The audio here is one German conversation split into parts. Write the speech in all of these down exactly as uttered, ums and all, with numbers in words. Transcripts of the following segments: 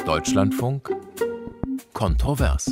Deutschlandfunk Kontrovers.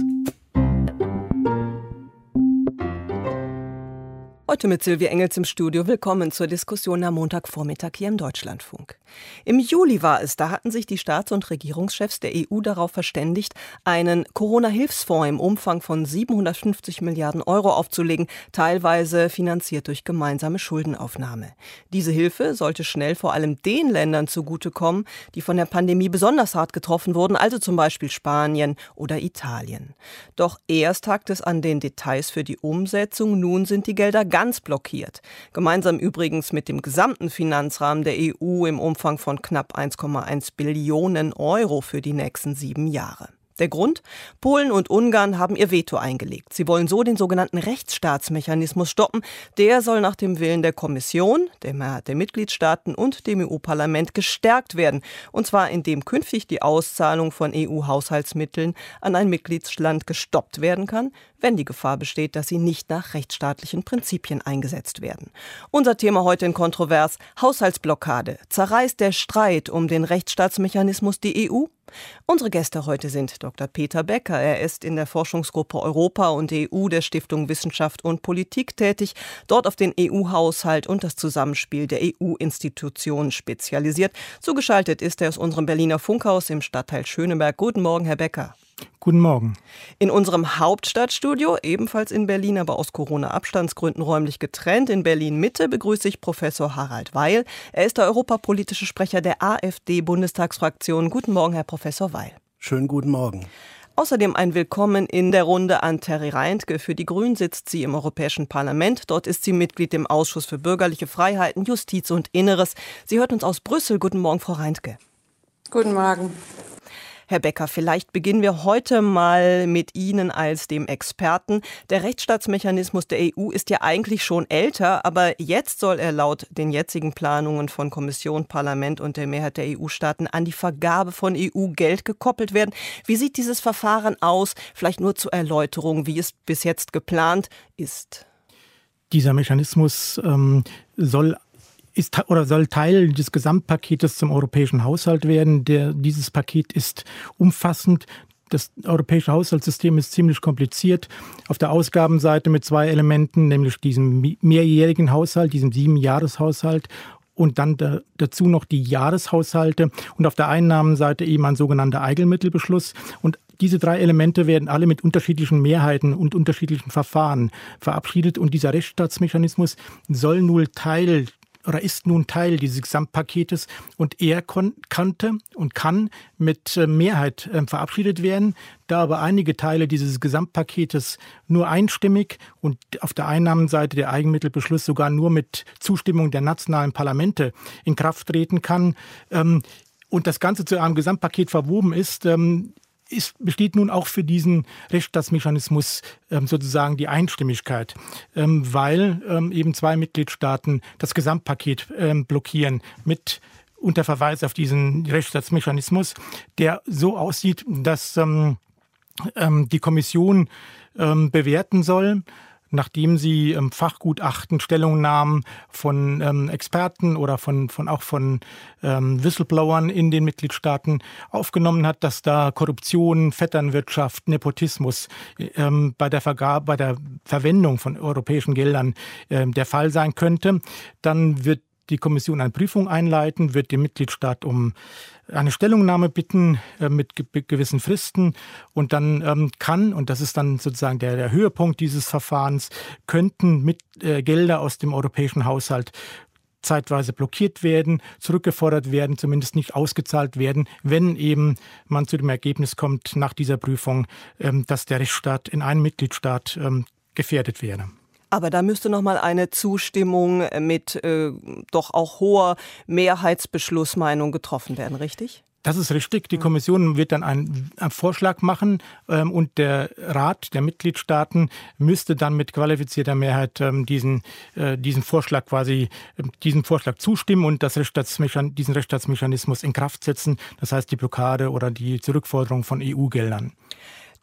Heute mit Silvia Engels im Studio. Willkommen zur Diskussion am Montagvormittag hier im Deutschlandfunk. Im Juli war es, da hatten sich die Staats- und Regierungschefs der E U darauf verständigt, einen Corona-Hilfsfonds im Umfang von siebenhundertfünfzig Milliarden Euro aufzulegen, teilweise finanziert durch gemeinsame Schuldenaufnahme. Diese Hilfe sollte schnell vor allem den Ländern zugutekommen, die von der Pandemie besonders hart getroffen wurden, also zum Beispiel Spanien oder Italien. Doch erst hakt es an den Details für die Umsetzung. Nun sind die Gelder ganz blockiert. Gemeinsam übrigens mit dem gesamten Finanzrahmen der E U im Umfang von knapp eins Komma eins Billionen Euro für die nächsten sieben Jahre. Der Grund? Polen und Ungarn haben ihr Veto eingelegt. Sie wollen so den sogenannten Rechtsstaatsmechanismus stoppen. Der soll nach dem Willen der Kommission, der Mehrheit der Mitgliedstaaten und dem E U-Parlament gestärkt werden. Und zwar indem künftig die Auszahlung von E U-Haushaltsmitteln an ein Mitgliedsland gestoppt werden kann, wenn die Gefahr besteht, dass sie nicht nach rechtsstaatlichen Prinzipien eingesetzt werden. Unser Thema heute in Kontrovers: Haushaltsblockade. Zerreißt der Streit um den Rechtsstaatsmechanismus die E U? Unsere Gäste heute sind Doktor Peter Becker. Er ist in der Forschungsgruppe Europa und E U der Stiftung Wissenschaft und Politik tätig, dort auf den E U-Haushalt und das Zusammenspiel der E U-Institutionen spezialisiert. Zugeschaltet ist er aus unserem Berliner Funkhaus im Stadtteil Schöneberg. Guten Morgen, Herr Becker. Guten Morgen. In unserem Hauptstadtstudio, ebenfalls in Berlin, aber aus Corona-Abstandsgründen räumlich getrennt, in Berlin-Mitte, begrüße ich Professor Harald Weil. Er ist der europapolitische Sprecher der AfD-Bundestagsfraktion. Guten Morgen, Herr Professor Weil. Schönen guten Morgen. Außerdem ein Willkommen in der Runde an Terry Reintke. Für die Grünen sitzt sie im Europäischen Parlament. Dort ist sie Mitglied im Ausschuss für bürgerliche Freiheiten, Justiz und Inneres. Sie hört uns aus Brüssel. Guten Morgen, Frau Reintke. Guten Morgen. Herr Becker, vielleicht beginnen wir heute mal mit Ihnen als dem Experten. Der Rechtsstaatsmechanismus der E U ist ja eigentlich schon älter, aber jetzt soll er laut den jetzigen Planungen von Kommission, Parlament und der Mehrheit der E U-Staaten an die Vergabe von E U-Geld gekoppelt werden. Wie sieht dieses Verfahren aus? Vielleicht nur zur Erläuterung, wie es bis jetzt geplant ist. Dieser Mechanismus ähm, soll ist oder soll Teil des Gesamtpaketes zum europäischen Haushalt werden. Der, dieses Paket ist umfassend. Das europäische Haushaltssystem ist ziemlich kompliziert. Auf der Ausgabenseite mit zwei Elementen, nämlich diesem mehrjährigen Haushalt, diesem Siebenjahreshaushalt und dann da, dazu noch die Jahreshaushalte und auf der Einnahmenseite eben ein sogenannter Eigenmittelbeschluss. Und diese drei Elemente werden alle mit unterschiedlichen Mehrheiten und unterschiedlichen Verfahren verabschiedet. Und dieser Rechtsstaatsmechanismus soll nun Teil oder ist nun Teil dieses Gesamtpaketes und er kon- konnte und kann mit äh, Mehrheit äh, verabschiedet werden. Da aber einige Teile dieses Gesamtpaketes nur einstimmig und auf der Einnahmenseite der Eigenmittelbeschluss sogar nur mit Zustimmung der nationalen Parlamente in Kraft treten kann ähm, und das Ganze zu einem Gesamtpaket verwoben ist, ähm, Es besteht nun auch für diesen Rechtsstaatsmechanismus ähm, sozusagen die Einstimmigkeit, ähm, weil ähm, eben zwei Mitgliedstaaten das Gesamtpaket ähm, blockieren mit unter Verweis auf diesen Rechtsstaatsmechanismus, der so aussieht, dass ähm, ähm, die Kommission ähm, bewerten soll, nachdem sie ähm, Fachgutachten, Stellungnahmen von ähm, Experten oder von, von auch von ähm, Whistleblowern in den Mitgliedstaaten aufgenommen hat, dass da Korruption, Vetternwirtschaft, Nepotismus ähm, bei der Vergabe, bei der Verwendung von europäischen Geldern ähm, der Fall sein könnte. Dann wird die Kommission eine Prüfung einleiten, wird den Mitgliedstaat um eine Stellungnahme bitten äh, mit ge- gewissen Fristen und dann ähm, kann, und das ist dann sozusagen der, der Höhepunkt dieses Verfahrens, könnten mit äh, Gelder aus dem europäischen Haushalt zeitweise blockiert werden, zurückgefordert werden, zumindest nicht ausgezahlt werden, wenn eben man zu dem Ergebnis kommt nach dieser Prüfung, ähm, dass der Rechtsstaat in einem Mitgliedstaat ähm, gefährdet wäre. Aber da müsste noch mal eine Zustimmung mit äh, doch auch hoher Mehrheitsbeschlussmeinung getroffen werden, richtig? Das ist richtig. Die Kommission wird dann einen, einen Vorschlag machen ähm, und der Rat der Mitgliedstaaten müsste dann mit qualifizierter Mehrheit ähm, diesen, äh, diesen Vorschlag quasi äh, diesem Vorschlag zustimmen und das Rechtsstaatsmechan- diesen Rechtsstaatsmechanismus in Kraft setzen. Das heißt die Blockade oder die Zurückforderung von E U-Geldern.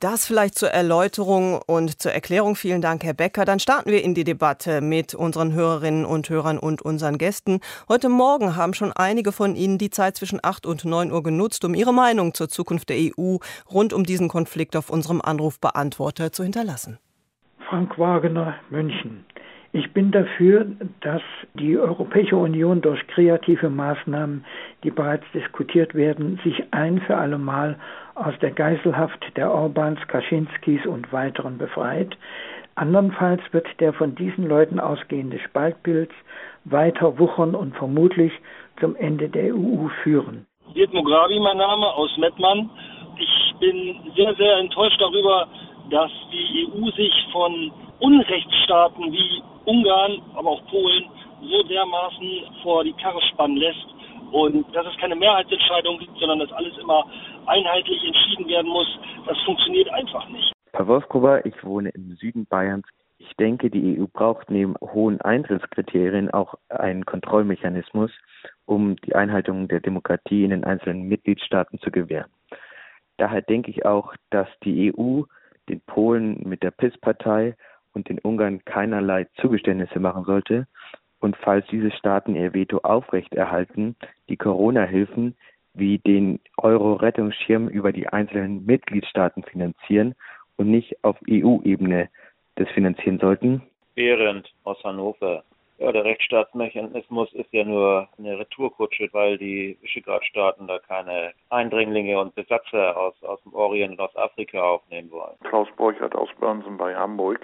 Das vielleicht zur Erläuterung und zur Erklärung. Vielen Dank, Herr Becker. Dann starten wir in die Debatte mit unseren Hörerinnen und Hörern und unseren Gästen. Heute Morgen haben schon einige von Ihnen die Zeit zwischen acht und neun Uhr genutzt, um ihre Meinung zur Zukunft der E U rund um diesen Konflikt auf unserem Anrufbeantworter zu hinterlassen. Frank Wagner, München. Ich bin dafür, dass die Europäische Union durch kreative Maßnahmen, die bereits diskutiert werden, sich ein für alle Mal aus der Geiselhaft der Orbáns, Kaczynskis und weiteren befreit. Andernfalls wird der von diesen Leuten ausgehende Spaltpilz weiter wuchern und vermutlich zum Ende der E U führen. Dirk Mugrabi, mein Name, aus Mettmann. Ich bin sehr, sehr enttäuscht darüber, dass die E U sich von Unrechtsstaaten wie Ungarn, aber auch Polen so dermaßen vor die Karre spannen lässt und dass es keine Mehrheitsentscheidung gibt, sondern dass alles immer einheitlich entschieden werden muss. Das funktioniert einfach nicht. Pavel Voskova, ich wohne im Süden Bayerns. Ich denke, die E U braucht neben hohen Eintrittskriterien auch einen Kontrollmechanismus, um die Einhaltung der Demokratie in den einzelnen Mitgliedstaaten zu gewähren. Daher denke ich auch, dass die E U den Polen mit der P I S-Partei und den Ungarn keinerlei Zugeständnisse machen sollte und falls diese Staaten ihr Veto aufrechterhalten, die Corona-Hilfen wie den Euro-Rettungsschirm über die einzelnen Mitgliedstaaten finanzieren und nicht auf E U-Ebene das finanzieren sollten. Behrendt aus Hannover. Ja, der Rechtsstaatsmechanismus ist ja nur eine Retourkutsche, weil die Visegrad-Staaten da keine Eindringlinge und Besatzer aus, aus dem Orient und aus Afrika aufnehmen wollen. Klaus Borchert aus Börnsen bei Hamburg.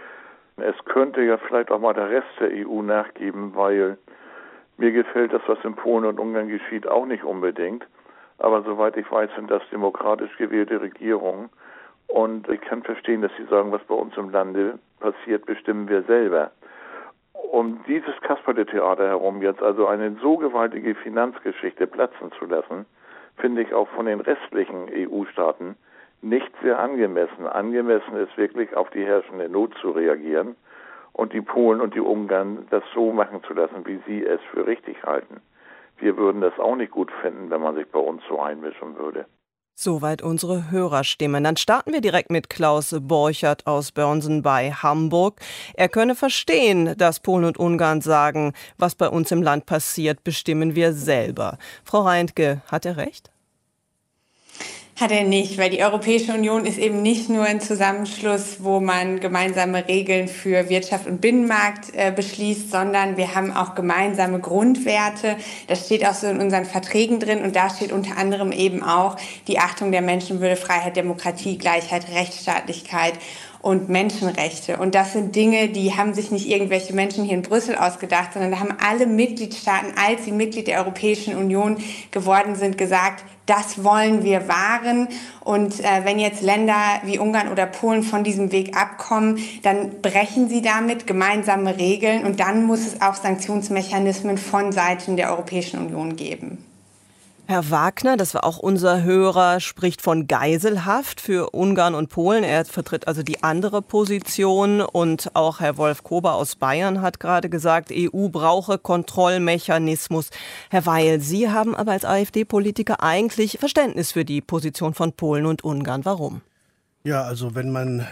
Es könnte ja vielleicht auch mal der Rest der E U nachgeben, weil mir gefällt das, was in Polen und Ungarn geschieht, auch nicht unbedingt. Aber soweit ich weiß, sind das demokratisch gewählte Regierungen. Und ich kann verstehen, dass Sie sagen, was bei uns im Lande passiert, bestimmen wir selber. Um dieses Kasperle-Theater herum jetzt also eine so gewaltige Finanzgeschichte platzen zu lassen, finde ich auch von den restlichen E U-Staaten nicht sehr angemessen. Angemessen ist wirklich, auf die herrschende Not zu reagieren und die Polen und die Ungarn das so machen zu lassen, wie sie es für richtig halten. Wir würden das auch nicht gut finden, wenn man sich bei uns so einmischen würde. Soweit unsere Hörerstimmen. Dann starten wir direkt mit Klaus Borchert aus Börnsen bei Hamburg. Er könne verstehen, dass Polen und Ungarn sagen, was bei uns im Land passiert, bestimmen wir selber. Frau Reintke, hat er recht? Hat er nicht, weil die Europäische Union ist eben nicht nur ein Zusammenschluss, wo man gemeinsame Regeln für Wirtschaft und Binnenmarkt äh, beschließt, sondern wir haben auch gemeinsame Grundwerte. Das steht auch so in unseren Verträgen drin und da steht unter anderem eben auch die Achtung der Menschenwürde, Freiheit, Demokratie, Gleichheit, Rechtsstaatlichkeit und Menschenrechte. Und das sind Dinge, die haben sich nicht irgendwelche Menschen hier in Brüssel ausgedacht, sondern da haben alle Mitgliedstaaten, als sie Mitglied der Europäischen Union geworden sind, gesagt, das wollen wir wahren. Und äh, wenn jetzt Länder wie Ungarn oder Polen von diesem Weg abkommen, dann brechen sie damit gemeinsame Regeln und dann muss es auch Sanktionsmechanismen von Seiten der Europäischen Union geben. Herr Wagner, das war auch unser Hörer, spricht von Geiselhaft für Ungarn und Polen. Er vertritt also die andere Position. Und auch Herr Wolf Kober aus Bayern hat gerade gesagt, E U brauche Kontrollmechanismus. Herr Weil, Sie haben aber als AfD-Politiker eigentlich Verständnis für die Position von Polen und Ungarn. Warum? Ja, also wenn man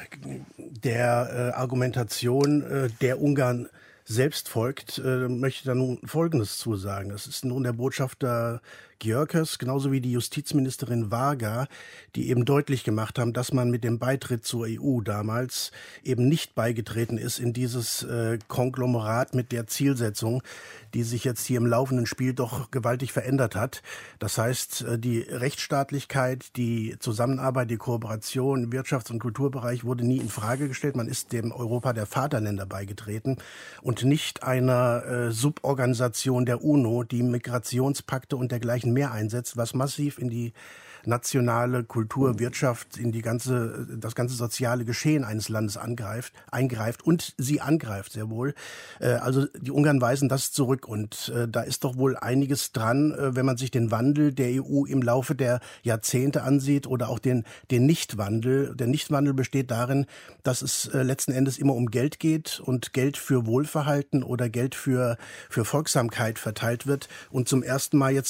der äh, Argumentation äh, der Ungarn selbst folgt, äh, möchte ich da nun Folgendes zusagen. Das ist nun der Botschafter Györkös, genauso wie die Justizministerin Varga, die eben deutlich gemacht haben, dass man mit dem Beitritt zur E U damals eben nicht beigetreten ist in dieses äh, Konglomerat mit der Zielsetzung, die sich jetzt hier im laufenden Spiel doch gewaltig verändert hat. Das heißt, äh, die Rechtsstaatlichkeit, die Zusammenarbeit, die Kooperation im Wirtschafts- und Kulturbereich wurde nie in Frage gestellt. Man ist dem Europa der Vaterländer beigetreten und nicht einer äh, Suborganisation der UNO, die Migrationspakte und dergleichen mehr einsetzt, was massiv in die nationale Kultur, Wirtschaft, in die ganze, das ganze soziale Geschehen eines Landes angreift, eingreift und sie angreift sehr wohl. Äh, also die Ungarn weisen das zurück und äh, da ist doch wohl einiges dran, äh, wenn man sich den Wandel der E U im Laufe der Jahrzehnte ansieht oder auch den, den Nichtwandel. Der Nichtwandel besteht darin, dass es äh, letzten Endes immer um Geld geht und Geld für Wohlverhalten oder Geld für, für Folgsamkeit verteilt wird und zum ersten Mal jetzt hier mit diesem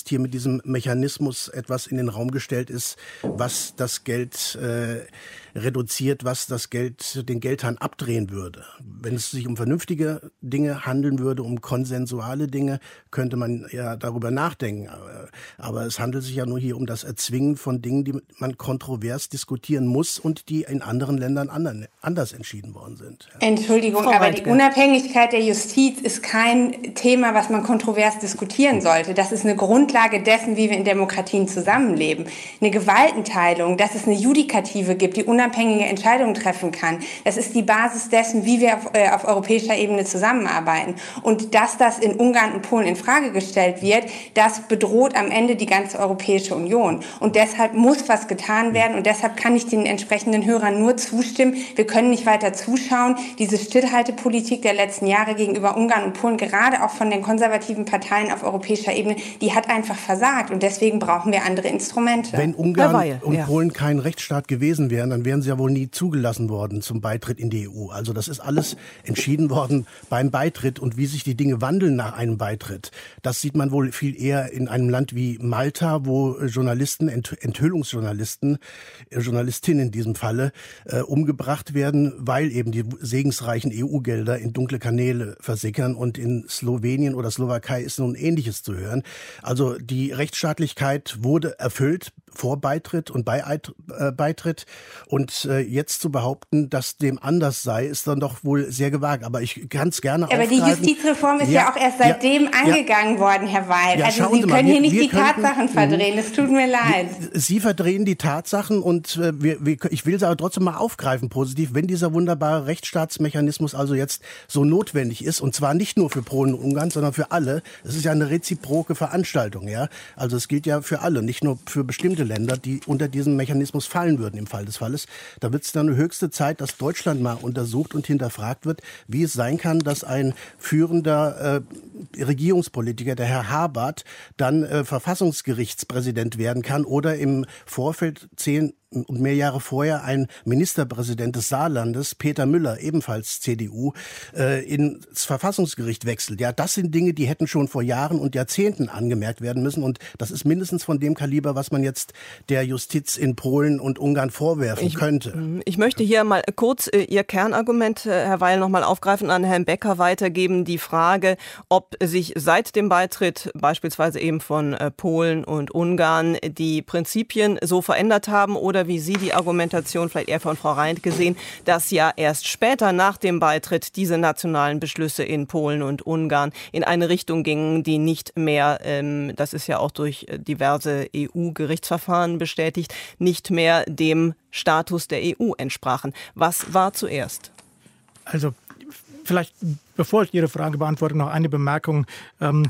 diesem Mechanismus etwas in den Raum gestellt ist, was das Geld äh, reduziert, was das Geld, den Geldhahn abdrehen würde. Wenn es sich um vernünftige Dinge handeln würde, um konsensuale Dinge, könnte man ja darüber nachdenken. Aber, aber es handelt sich ja nur hier um das Erzwingen von Dingen, die man kontrovers diskutieren muss und die in anderen Ländern anderen, anders entschieden worden sind. Ja. Entschuldigung, Frau aber Reitke. die Unabhängigkeit der Justiz ist kein Thema, was man kontrovers diskutieren sollte. Das ist eine Grundlage dessen, wie wir in Demokratien zusammenleben. Eine Gewaltenteilung, dass es eine Judikative gibt, die unabhängige Entscheidungen treffen kann. Das ist die Basis dessen, wie wir auf, äh, auf europäischer Ebene zusammenarbeiten. Und dass das in Ungarn und Polen in Frage gestellt wird, das bedroht am Ende die ganze Europäische Union. Und deshalb muss was getan werden. Und deshalb kann ich den entsprechenden Hörern nur zustimmen. Wir können nicht weiter zuschauen. Diese Stillhaltepolitik der letzten Jahre gegenüber Ungarn und Polen, gerade auch von den konservativen Parteien auf europäischer Ebene, die hat einfach versagt. Und deswegen brauchen wir andere Instrumente. Wenn Ungarn Weil, und ja. Polen kein Rechtsstaat gewesen wären, dann wären sie ja wohl nie zugelassen worden zum Beitritt in die E U. Also das ist alles entschieden worden beim Beitritt. Und wie sich die Dinge wandeln nach einem Beitritt, das sieht man wohl viel eher in einem Land wie Malta, wo Journalisten, Enthüllungsjournalisten, Journalistinnen in diesem Falle, äh, umgebracht werden, weil eben die segensreichen E U-Gelder in dunkle Kanäle versickern. Und in Slowenien oder Slowakei ist nun Ähnliches zu hören. Also die Rechtsstaatlichkeit wurde erfüllt vor Beitritt und bei äh, Beitritt. Und äh, jetzt zu behaupten, dass dem anders sei, ist dann doch wohl sehr gewagt. Aber ich kann es gerne Aber aufgreifen. die Justizreform ist ja, ja auch erst seitdem ja, angegangen ja. worden, Herr Weil. Ja, also Sie, Sie mal, können wir, hier nicht wir die könnten, Tatsachen verdrehen. Es tut mir leid. Sie verdrehen die Tatsachen und äh, wir, wir, ich will sie aber trotzdem mal aufgreifen, positiv, wenn dieser wunderbare Rechtsstaatsmechanismus also jetzt so notwendig ist, und zwar nicht nur für Polen und Ungarn, sondern für alle. Es ist ja eine reziproke Veranstaltung, ja. Also es gilt ja für alle, nicht nur für bestimmte Länder, die unter diesen Mechanismus fallen würden im Fall des Falles. Da wird es dann höchste Zeit, dass Deutschland mal untersucht und hinterfragt wird, wie es sein kann, dass ein führender äh, Regierungspolitiker, der Herr Habart, dann äh, Verfassungsgerichtspräsident werden kann oder im Vorfeld zehn und mehr Jahre vorher ein Ministerpräsident des Saarlandes, Peter Müller, ebenfalls C D U, äh, ins Verfassungsgericht wechselt. Ja, das sind Dinge, die hätten schon vor Jahren und Jahrzehnten angemerkt werden müssen. Und das ist mindestens von dem Kaliber, was man jetzt der Justiz in Polen und Ungarn vorwerfen ich, könnte. Ich möchte hier mal kurz äh, Ihr Kernargument, äh, Herr Weil, noch mal aufgreifen, an Herrn Becker weitergeben. Die Frage, ob sich seit dem Beitritt beispielsweise eben von äh, Polen und Ungarn die Prinzipien so verändert haben oder wie Sie die Argumentation vielleicht eher von Frau Reitke sehen, dass ja erst später nach dem Beitritt diese nationalen Beschlüsse in Polen und Ungarn in eine Richtung gingen, die nicht mehr, ähm, das ist ja auch durch diverse E U-Gerichtsverfahren bestätigt, nicht mehr dem Status der E U entsprachen. Was war zuerst? Also vielleicht, bevor ich Ihre Frage beantworte, noch eine Bemerkung. Ähm,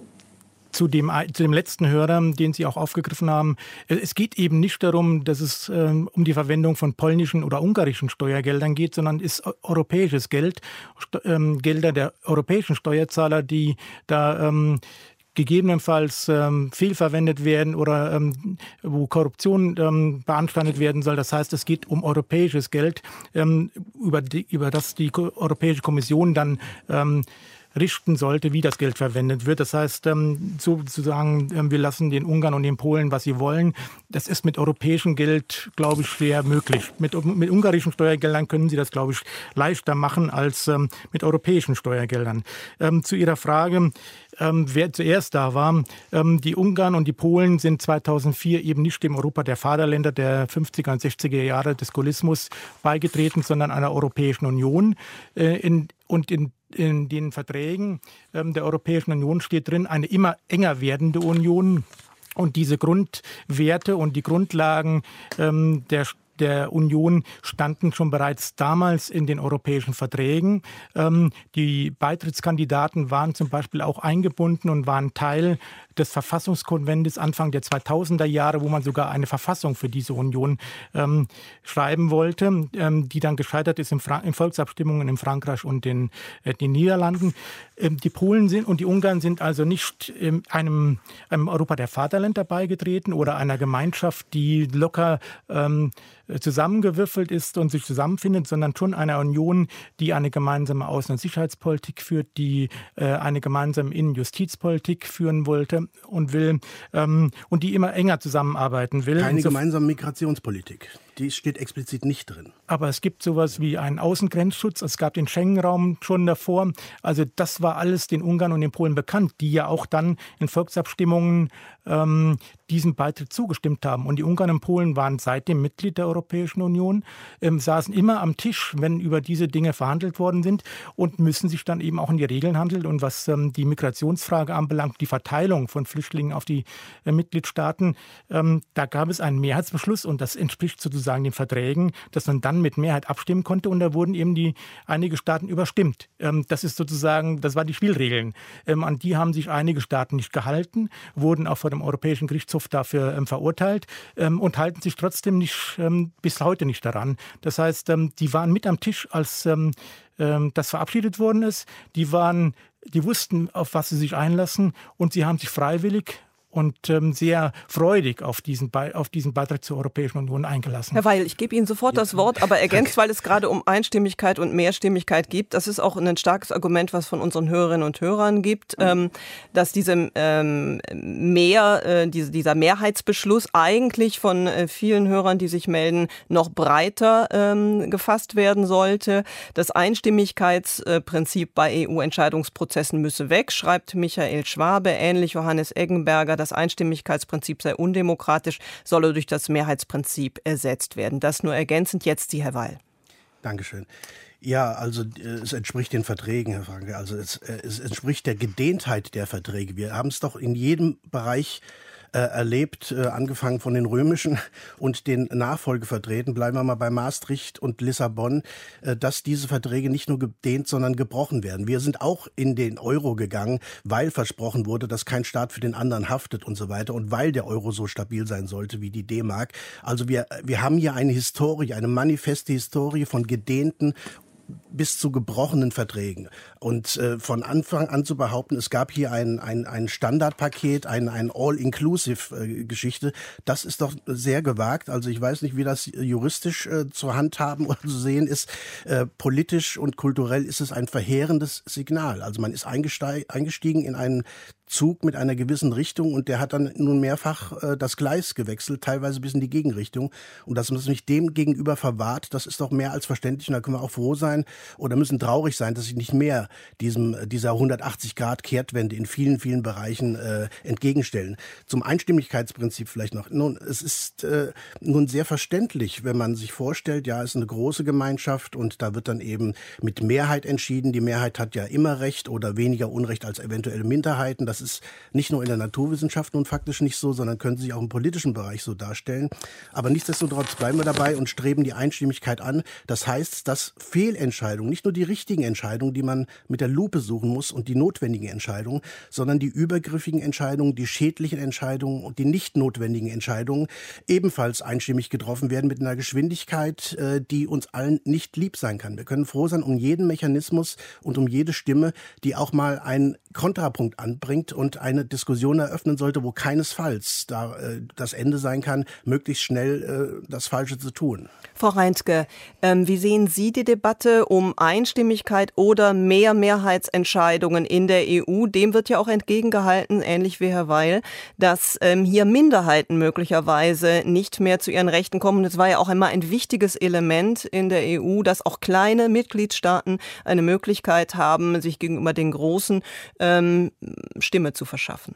Zu dem, zu dem letzten Hörer, den Sie auch aufgegriffen haben. Es geht eben nicht darum, dass es ähm, um die Verwendung von polnischen oder ungarischen Steuergeldern geht, sondern es ist europäisches Geld, St- ähm, Gelder der europäischen Steuerzahler, die da ähm, gegebenenfalls ähm, fehlverwendet werden oder ähm, wo Korruption ähm, beanstandet werden soll. Das heißt, es geht um europäisches Geld, ähm, über, die, über das die Ko- Europäische Kommission dann ähm, richten sollte, wie das Geld verwendet wird. Das heißt, ähm, sozusagen, ähm, wir lassen den Ungarn und den Polen, was sie wollen. Das ist mit europäischem Geld, glaube ich, schwer möglich. Mit, mit ungarischen Steuergeldern können sie das, glaube ich, leichter machen als ähm, mit europäischen Steuergeldern. Ähm, zu Ihrer Frage, ähm, wer zuerst da war. Ähm, die Ungarn und die Polen sind zweitausendvier eben nicht dem Europa der Vaterländer der fünfziger und sechziger Jahre des Gaullismus beigetreten, sondern einer Europäischen Union. Äh, in, und in In den Verträgen ähm, der Europäischen Union steht drin, eine immer enger werdende Union. Und diese Grundwerte und die Grundlagen ähm, der der Union standen schon bereits damals in den europäischen Verträgen. Ähm, die Beitrittskandidaten waren zum Beispiel auch eingebunden und waren Teil des Verfassungskonventes Anfang der zweitausender Jahre, wo man sogar eine Verfassung für diese Union ähm, schreiben wollte, ähm, die dann gescheitert ist in, Fra- in Volksabstimmungen in Frankreich und in äh, den Niederlanden. Ähm, die Polen sind und die Ungarn sind also nicht ähm, einem, einem Europa der Vaterländer beigetreten oder einer Gemeinschaft, die locker ähm, zusammengewürfelt ist und sich zusammenfindet, sondern schon einer Union, die eine gemeinsame Außen- und Sicherheitspolitik führt, die äh, eine gemeinsame Innen- und Justizpolitik führen wollte. und will ähm, und die immer enger zusammenarbeiten will. Keine so, gemeinsame Migrationspolitik. Die steht explizit nicht drin. Aber es gibt sowas wie einen Außengrenzschutz. Es gab den Schengen-Raum schon davor. Also das war alles den Ungarn und den Polen bekannt, die ja auch dann in Volksabstimmungen ähm, diesem Beitritt zugestimmt haben. Und die Ungarn und Polen waren seitdem Mitglied der Europäischen Union, ähm, saßen immer am Tisch, wenn über diese Dinge verhandelt worden sind und müssen sich dann eben auch in die Regeln handeln. Und was ähm, die Migrationsfrage anbelangt, die Verteilung von Flüchtlingen auf die äh, Mitgliedstaaten, ähm, da gab es einen Mehrheitsbeschluss und das entspricht sozusagen den Verträgen, dass man dann mit Mehrheit abstimmen konnte und da wurden eben die einige Staaten überstimmt. Ähm, das ist sozusagen, das waren die Spielregeln. Ähm, an die haben sich einige Staaten nicht gehalten, wurden auch vor dem Europäischen Gerichtshof dafür ähm, verurteilt ähm, und halten sich trotzdem nicht, ähm, bis heute nicht daran. Das heißt, ähm, die waren mit am Tisch, als ähm, ähm, das verabschiedet worden ist. Die waren, die wussten, auf was sie sich einlassen und sie haben sich freiwillig und ähm, sehr freudig auf diesen, Be- auf diesen Beitritt zur Europäischen Union eingelassen. Herr Weil, ich gebe Ihnen sofort das Wort, aber ergänzt, weil es gerade um Einstimmigkeit und Mehrstimmigkeit geht. Das ist auch ein starkes Argument, was von unseren Hörerinnen und Hörern gibt, ähm, dass diese, ähm, mehr, äh, diese, dieser Mehrheitsbeschluss eigentlich von äh, vielen Hörern, die sich melden, noch breiter ähm, gefasst werden sollte. Das Einstimmigkeitsprinzip bei E U-Entscheidungsprozessen müsse weg, schreibt Michael Schwabe, ähnlich Johannes Eggenberger. Das Einstimmigkeitsprinzip sei undemokratisch, solle durch das Mehrheitsprinzip ersetzt werden. Das nur ergänzend. Jetzt Sie, Herr Weil. Dankeschön. Ja, also es entspricht den Verträgen, Herr Franke. Also es, es entspricht der Gedehntheit der Verträge. Wir haben es doch in jedem Bereich äh, erlebt, äh, angefangen von den römischen und den Nachfolgeverträgen, bleiben wir mal bei Maastricht und Lissabon, äh, dass diese Verträge nicht nur gedehnt, sondern gebrochen werden. Wir sind auch in den Euro gegangen, weil versprochen wurde, dass kein Staat für den anderen haftet und so weiter und weil der Euro so stabil sein sollte wie die D-Mark. Also wir, wir haben hier eine Historie, eine manifeste Historie von gedehnten bis zu gebrochenen Verträgen. Und äh, von Anfang an zu behaupten, es gab hier ein, ein, ein Standardpaket, ein, ein All-Inclusive-Geschichte, das ist doch sehr gewagt. Also ich weiß nicht, wie das juristisch äh, zu handhaben oder zu sehen ist. Äh, politisch und kulturell ist es ein verheerendes Signal. Also man ist eingestiegen in einen Zug mit einer gewissen Richtung und der hat dann nun mehrfach äh, das Gleis gewechselt, teilweise bis in die Gegenrichtung. Und dass man sich dem gegenüber verwahrt, das ist doch mehr als verständlich. Und da können wir auch froh sein oder müssen traurig sein, dass sich nicht mehr diesem dieser hundertachtzig Grad Kehrtwende in vielen, vielen Bereichen äh, entgegenstellen. Zum Einstimmigkeitsprinzip vielleicht noch. Nun, es ist äh, nun sehr verständlich, wenn man sich vorstellt, ja, es ist eine große Gemeinschaft und da wird dann eben mit Mehrheit entschieden. Die Mehrheit hat ja immer Recht oder weniger Unrecht als eventuelle Minderheiten. Das ist nicht nur in der Naturwissenschaft nun faktisch nicht so, sondern könnte sich auch im politischen Bereich so darstellen. Aber nichtsdestotrotz bleiben wir dabei und streben die Einstimmigkeit an. Das heißt, dass Fehlentscheidungen, nicht nur die richtigen Entscheidungen, die man mit der Lupe suchen muss und die notwendigen Entscheidungen, sondern die übergriffigen Entscheidungen, die schädlichen Entscheidungen und die nicht notwendigen Entscheidungen ebenfalls einstimmig getroffen werden mit einer Geschwindigkeit, die uns allen nicht lieb sein kann. Wir können froh sein um jeden Mechanismus und um jede Stimme, die auch mal einen Kontrapunkt anbringt und eine Diskussion eröffnen sollte, wo keinesfalls da äh, das Ende sein kann, möglichst schnell äh, das Falsche zu tun. Frau Reintke, ähm, wie sehen Sie die Debatte um Einstimmigkeit oder mehr Mehrheitsentscheidungen in der E U? Dem wird ja auch entgegengehalten, ähnlich wie Herr Weil, dass ähm, hier Minderheiten möglicherweise nicht mehr zu ihren Rechten kommen. Das war ja auch immer ein wichtiges Element in der E U, dass auch kleine Mitgliedstaaten eine Möglichkeit haben, sich gegenüber den großen ähm, Stimme zu verschaffen.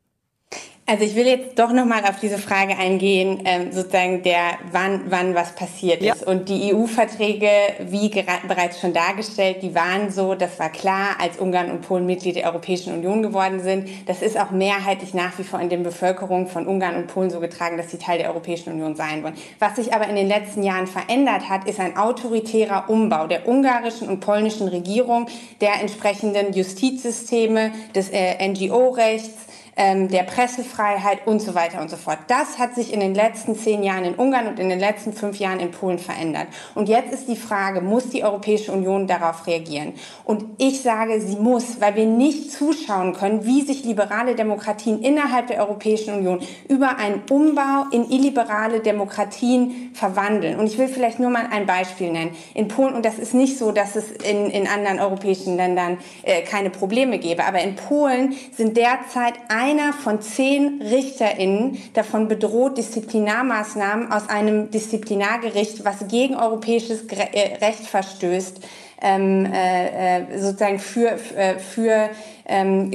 Also ich will jetzt doch nochmal auf diese Frage eingehen, ähm, sozusagen der, wann, wann was passiert ja. ist. Und die E U-Verträge, wie gera- bereits schon dargestellt, die waren so, das war klar, als Ungarn und Polen Mitglied der Europäischen Union geworden sind. Das ist auch mehrheitlich nach wie vor in den Bevölkerungen von Ungarn und Polen so getragen, dass sie Teil der Europäischen Union sein wollen. Was sich aber in den letzten Jahren verändert hat, ist ein autoritärer Umbau der ungarischen und polnischen Regierung, der entsprechenden Justizsysteme, des äh, N G O-Rechts, der Pressefreiheit und so weiter und so fort. Das hat sich in den letzten zehn Jahren in Ungarn und in den letzten fünf Jahren in Polen verändert. Und jetzt ist die Frage, muss die Europäische Union darauf reagieren? Und ich sage, sie muss, weil wir nicht zuschauen können, wie sich liberale Demokratien innerhalb der Europäischen Union über einen Umbau in illiberale Demokratien verwandeln. Und ich will vielleicht nur mal ein Beispiel nennen. In Polen, und das ist nicht so, dass es in, in anderen europäischen Ländern äh, keine Probleme gäbe, aber in Polen sind derzeit einer von zehn RichterInnen davon bedroht, Disziplinarmaßnahmen aus einem Disziplinargericht, was gegen europäisches Recht verstößt, ähm, äh, sozusagen für, für, für ähm,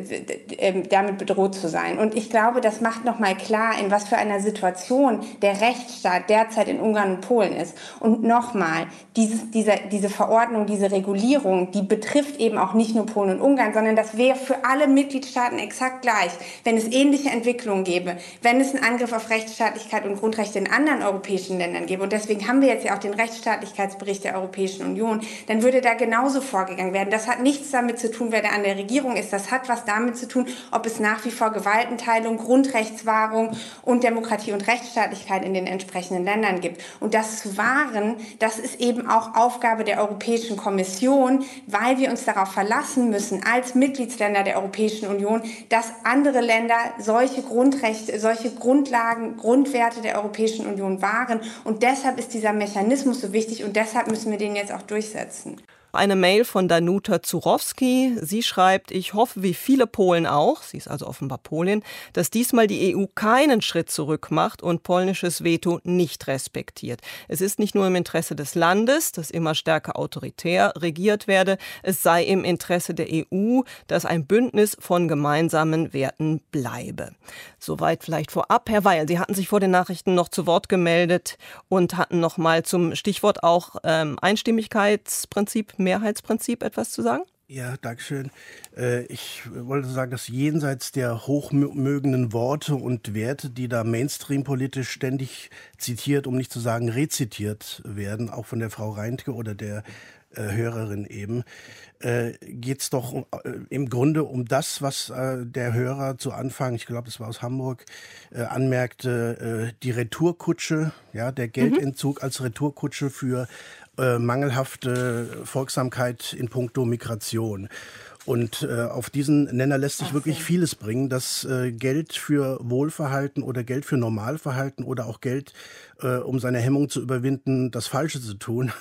äh, damit bedroht zu sein. Und ich glaube, das macht nochmal klar, in was für einer Situation der Rechtsstaat derzeit in Ungarn und Polen ist. Und nochmal, dieses, diese, diese Verordnung, diese Regulierung, die betrifft eben auch nicht nur Polen und Ungarn, sondern das wäre für alle Mitgliedstaaten exakt gleich, wenn es ähnliche Entwicklungen gäbe, wenn es einen Angriff auf Rechtsstaatlichkeit und Grundrechte in anderen europäischen Ländern gäbe. Und deswegen haben wir jetzt ja auch den Rechtsstaatlichkeitsbericht der Europäischen Union, dann würde da genauso vorgegangen werden. Das hat nichts damit zu tun, wer da an der Regierung ist. Das hat was damit zu tun, ob es nach wie vor Gewaltenteilung, Grundrechtswahrung und Demokratie und Rechtsstaatlichkeit in den entsprechenden Ländern gibt. Und das zu wahren, das ist eben auch Aufgabe der Europäischen Kommission, weil wir uns darauf verlassen müssen, als Mitgliedsländer der Europäischen Union, dass andere Länder solche Grundrechte, solche Grundlagen, Grundwerte der Europäischen Union wahren. Und deshalb ist dieser Mechanismus so wichtig und deshalb müssen wir den jetzt auch durchsetzen. Eine Mail von Danuta Zurowski. Sie schreibt, ich hoffe, wie viele Polen auch, sie ist also offenbar Polin, dass diesmal die E U keinen Schritt zurück macht und polnisches Veto nicht respektiert. Es ist nicht nur im Interesse des Landes, das immer stärker autoritär regiert werde, es sei im Interesse der E U, dass ein Bündnis von gemeinsamen Werten bleibe. Soweit vielleicht vorab, Herr Weil. Sie hatten sich vor den Nachrichten noch zu Wort gemeldet und hatten noch mal zum Stichwort auch ähm, Einstimmigkeitsprinzip, Mehrheitsprinzip etwas zu sagen? Ja, dankeschön. Ich wollte sagen, dass jenseits der hochmögenden Worte und Werte, die da mainstream-politisch ständig zitiert, um nicht zu sagen rezitiert werden, auch von der Frau Reintke oder der Hörerin eben, geht es doch um, im Grunde um das, was der Hörer zu Anfang, ich glaube, das war aus Hamburg, anmerkte, die Retourkutsche, ja, der Geldentzug mhm. als Retourkutsche für Äh, mangelhafte Folgsamkeit in puncto Migration. Und äh, auf diesen Nenner lässt sich wirklich vieles bringen, dass äh, Geld für Wohlverhalten oder Geld für Normalverhalten oder auch Geld, äh, um seine Hemmung zu überwinden, das Falsche zu tun,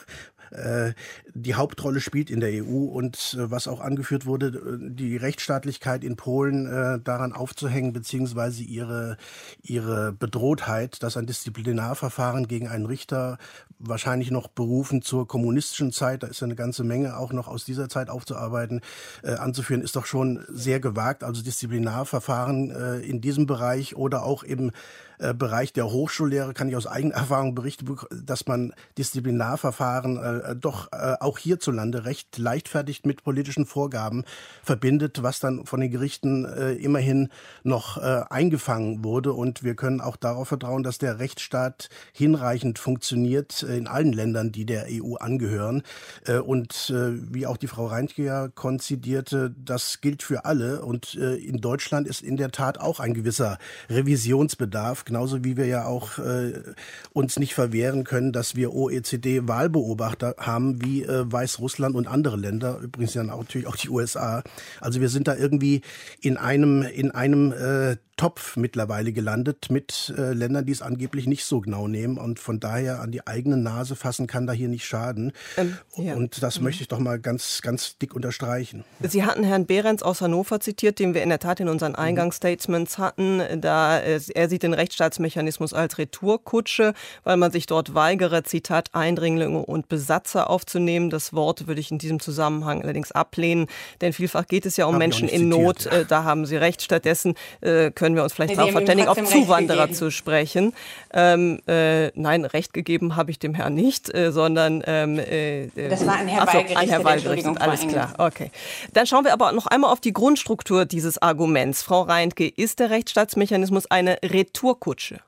die Hauptrolle spielt in der E U und äh, was auch angeführt wurde, die Rechtsstaatlichkeit in Polen äh, daran aufzuhängen, beziehungsweise ihre, ihre Bedrohtheit, dass ein Disziplinarverfahren gegen einen Richter wahrscheinlich noch berufen zur kommunistischen Zeit, da ist ja eine ganze Menge auch noch aus dieser Zeit aufzuarbeiten, äh, anzuführen, ist doch schon sehr gewagt. Also Disziplinarverfahren äh, in diesem Bereich oder auch im äh, Bereich der Hochschullehre kann ich aus eigener Erfahrung berichten, dass man Disziplinarverfahren äh, doch äh, auch hierzulande recht leichtfertig mit politischen Vorgaben verbindet, was dann von den Gerichten äh, immerhin noch äh, eingefangen wurde. Und wir können auch darauf vertrauen, dass der Rechtsstaat hinreichend funktioniert äh, in allen Ländern, die der E U angehören. Äh, und äh, wie auch die Frau Reintke ja konzidierte, das gilt für alle. Und äh, in Deutschland ist in der Tat auch ein gewisser Revisionsbedarf, genauso wie wir ja auch äh, uns nicht verwehren können, dass wir O E C D-Wahlbeobachter haben, wie äh, Weißrussland und andere Länder, übrigens ja natürlich auch die U S A. Also wir sind da irgendwie in einem, in einem äh, Topf mittlerweile gelandet mit äh, Ländern, die es angeblich nicht so genau nehmen und von daher an die eigene Nase fassen kann da hier nicht schaden. Ähm, ja. Und das mhm. möchte ich doch mal ganz, ganz dick unterstreichen. Sie hatten Herrn Behrens aus Hannover zitiert, den wir in der Tat in unseren Eingangsstatements hatten. Da, äh, er sieht den Rechtsstaatsmechanismus als Retourkutsche, weil man sich dort weigere, Zitat, Eindringlinge und Besatzer aufzunehmen. Das Wort würde ich in diesem Zusammenhang allerdings ablehnen, denn vielfach geht es ja um Hab Menschen in zitiert, Not. Ja. Äh, da haben Sie recht. Stattdessen äh, können wir uns vielleicht darauf verständigen, auf Zuwanderer zu sprechen. Ähm, äh, nein, Recht gegeben habe ich dem Herrn nicht, äh, sondern ähm, äh, das war ein Herr achso, Weil ein Herr Weil gerichtet. Alles klar, okay. Dann schauen wir aber noch einmal auf die Grundstruktur dieses Arguments. Frau Reintke, ist der Rechtsstaatsmechanismus eine Retourkutsche?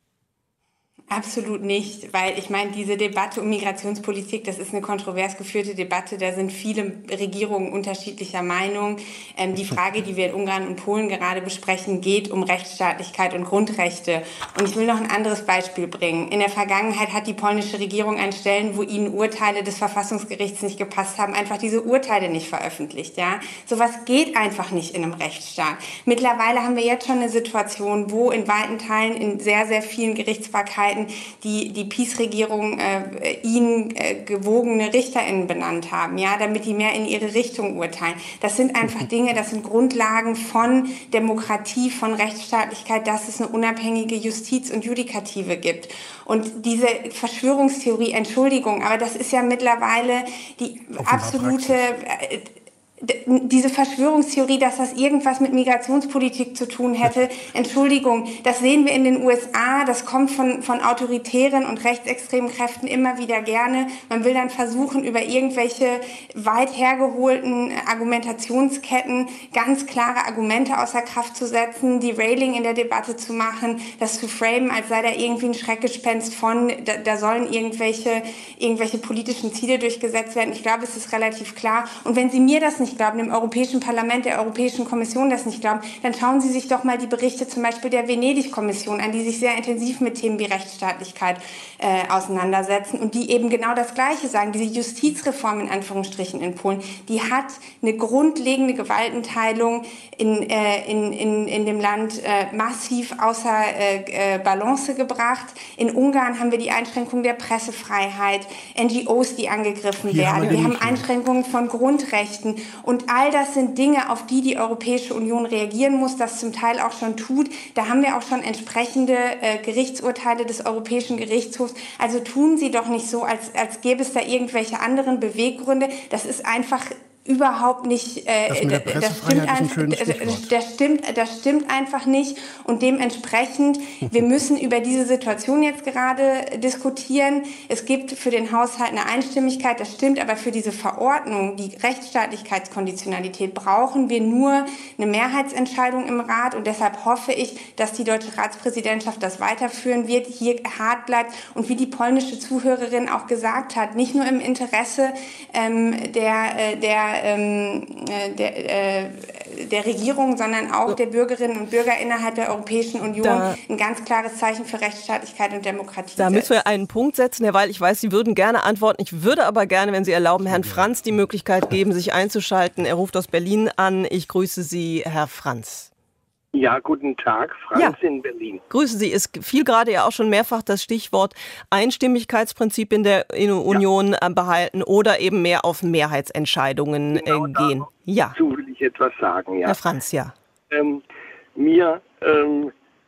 Absolut nicht, weil ich meine, diese Debatte um Migrationspolitik, das ist eine kontrovers geführte Debatte, da sind viele Regierungen unterschiedlicher Meinung. Ähm, die Frage, die wir in Ungarn und Polen gerade besprechen, geht um Rechtsstaatlichkeit und Grundrechte. Und ich will noch ein anderes Beispiel bringen. In der Vergangenheit hat die polnische Regierung an Stellen, wo ihnen Urteile des Verfassungsgerichts nicht gepasst haben, einfach diese Urteile nicht veröffentlicht. Ja? Sowas geht einfach nicht in einem Rechtsstaat. Mittlerweile haben wir jetzt schon eine Situation, wo in weiten Teilen in sehr, sehr vielen Gerichtsbarkeiten entscheiden, die die Peace-Regierung äh, ihnen äh, gewogene RichterInnen benannt haben, ja, damit die mehr in ihre Richtung urteilen. Das sind einfach Dinge, das sind Grundlagen von Demokratie, von Rechtsstaatlichkeit, dass es eine unabhängige Justiz und Judikative gibt. Und diese Verschwörungstheorie, Entschuldigung, aber das ist ja mittlerweile die absolute... Äh, diese Verschwörungstheorie, dass das irgendwas mit Migrationspolitik zu tun hätte, Entschuldigung, das sehen wir in den U S A, das kommt von, von autoritären und rechtsextremen Kräften immer wieder gerne. Man will dann versuchen, über irgendwelche weit hergeholten Argumentationsketten ganz klare Argumente außer Kraft zu setzen, die Railing in der Debatte zu machen, das zu framen, als sei da irgendwie ein Schreckgespenst von, da, da sollen irgendwelche, irgendwelche politischen Ziele durchgesetzt werden. Ich glaube, es ist relativ klar. Und wenn Sie mir das nicht glauben, dem Europäischen Parlament, der Europäischen Kommission das nicht glauben, dann schauen Sie sich doch mal die Berichte zum Beispiel der Venedig-Kommission an, die sich sehr intensiv mit Themen wie Rechtsstaatlichkeit äh, auseinandersetzen und die eben genau das Gleiche sagen. Diese Justizreform in Anführungsstrichen in Polen, die hat eine grundlegende Gewaltenteilung in, äh, in, in, in dem Land äh, massiv außer äh, Balance gebracht. In Ungarn haben wir die Einschränkung der Pressefreiheit, N G Os, die angegriffen Hier werden. Haben wir, wir haben Einschränkungen von Grundrechten. Und all das sind Dinge, auf die die Europäische Union reagieren muss, das zum Teil auch schon tut. Da haben wir auch schon entsprechende äh, Gerichtsurteile des Europäischen Gerichtshofs. Also tun Sie doch nicht so, als, als gäbe es da irgendwelche anderen Beweggründe. Das ist einfach überhaupt nicht, äh, das, das, stimmt einfach, das, das, stimmt, das stimmt einfach nicht und dementsprechend, wir müssen über diese Situation jetzt gerade diskutieren. Es gibt für den Haushalt eine Einstimmigkeit, das stimmt, aber für diese Verordnung, die Rechtsstaatlichkeitskonditionalität, brauchen wir nur eine Mehrheitsentscheidung im Rat und deshalb hoffe ich, dass die deutsche Ratspräsidentschaft das weiterführen wird, hier hart bleibt und wie die polnische Zuhörerin auch gesagt hat, nicht nur im Interesse ähm, der, der Der, äh, der Regierung, sondern auch der Bürgerinnen und Bürger innerhalb der Europäischen Union da, ein ganz klares Zeichen für Rechtsstaatlichkeit und Demokratie Da setzt. müssen wir einen Punkt setzen, Herr Weil. Ich weiß, Sie würden gerne antworten. Ich würde aber gerne, wenn Sie erlauben, Herrn Franz die Möglichkeit geben, sich einzuschalten. Er ruft aus Berlin an. Ich grüße Sie, Herr Franz. Ja, guten Tag, Franz ja. in Berlin. Grüßen Sie. Es fiel gerade ja auch schon mehrfach das Stichwort Einstimmigkeitsprinzip in der Union ja. behalten oder eben mehr auf Mehrheitsentscheidungen genau gehen. Ja. Dazu will ich etwas sagen. Ja. Herr Franz, ja. Ähm, mir ähm,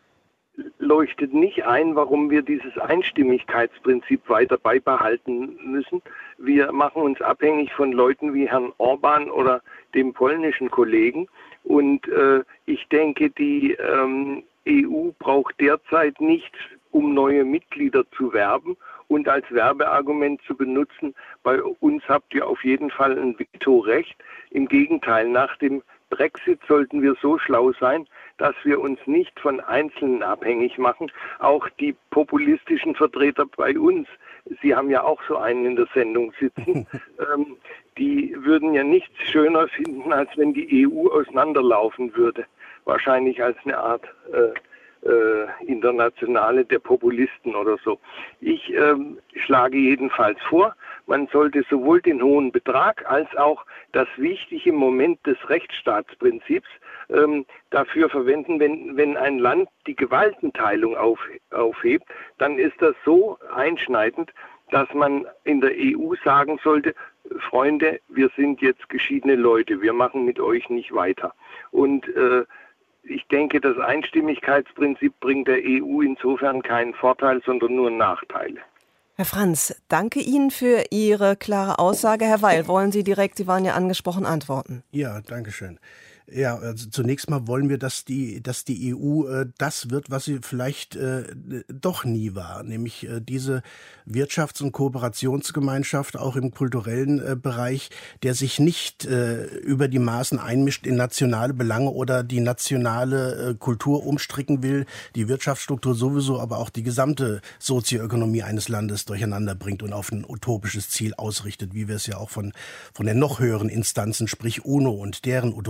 leuchtet nicht ein, warum wir dieses Einstimmigkeitsprinzip weiter beibehalten müssen. Wir machen uns abhängig von Leuten wie Herrn Orban oder dem polnischen Kollegen. Und äh, ich denke, die ähm, E U braucht derzeit nicht, um neue Mitglieder zu werben und als Werbeargument zu benutzen, bei uns habt ihr auf jeden Fall ein Vetorecht. Im Gegenteil, nach dem Brexit sollten wir so schlau sein, dass wir uns nicht von Einzelnen abhängig machen. Auch die populistischen Vertreter bei uns, Sie haben ja auch so einen in der Sendung sitzen, ähm, die würden ja nichts schöner finden, als wenn die E U auseinanderlaufen würde. Wahrscheinlich als eine Art äh, äh, Internationale der Populisten oder so. Ich ähm, schlage jedenfalls vor, man sollte sowohl den hohen Betrag als auch das wichtige Moment des Rechtsstaatsprinzips ähm, dafür verwenden, wenn, wenn ein Land die Gewaltenteilung auf, aufhebt, dann ist das so einschneidend, dass man in der E U sagen sollte, Freunde, wir sind jetzt geschiedene Leute, wir machen mit euch nicht weiter. Und äh, ich denke, das Einstimmigkeitsprinzip bringt der E U insofern keinen Vorteil, sondern nur Nachteile. Herr Franz, danke Ihnen für Ihre klare Aussage. Herr Weil, wollen Sie direkt, Sie waren ja angesprochen, antworten? Ja, danke schön. Ja, also zunächst mal wollen wir, dass die, dass die E U äh, das wird, was sie vielleicht äh, doch nie war, nämlich äh, diese Wirtschafts- und Kooperationsgemeinschaft auch im kulturellen äh, Bereich, der sich nicht äh, über die Maßen einmischt in nationale Belange oder die nationale äh, Kultur umstricken will, die Wirtschaftsstruktur sowieso, aber auch die gesamte Sozioökonomie eines Landes durcheinander bringt und auf ein utopisches Ziel ausrichtet, wie wir es ja auch von, von den noch höheren Instanzen, sprich UNO und deren Utopien kennen.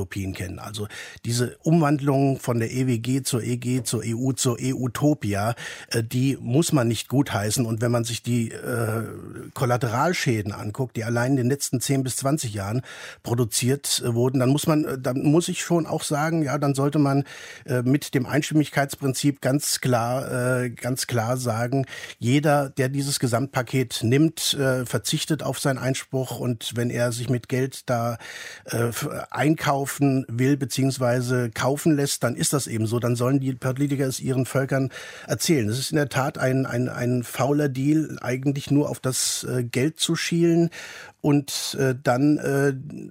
kennen. Also diese Umwandlung von der E W G zur E G, zur E U, zur E-Utopia, äh, die muss man nicht gutheißen. Und wenn man sich die äh, Kollateralschäden anguckt, die allein in den letzten zehn bis zwanzig Jahren produziert äh, wurden, dann muss man, äh, dann muss ich schon auch sagen, ja, dann sollte man äh, mit dem Einstimmigkeitsprinzip ganz klar, äh, ganz klar sagen, jeder, der dieses Gesamtpaket nimmt, äh, verzichtet auf seinen Einspruch, und wenn er sich mit Geld da äh, einkaufen will beziehungsweise kaufen lässt, dann ist das eben so. Dann sollen die Politiker es ihren Völkern erzählen. Es ist in der Tat ein, ein, ein fauler Deal, eigentlich nur auf das äh, Geld zu schielen und äh, dann äh,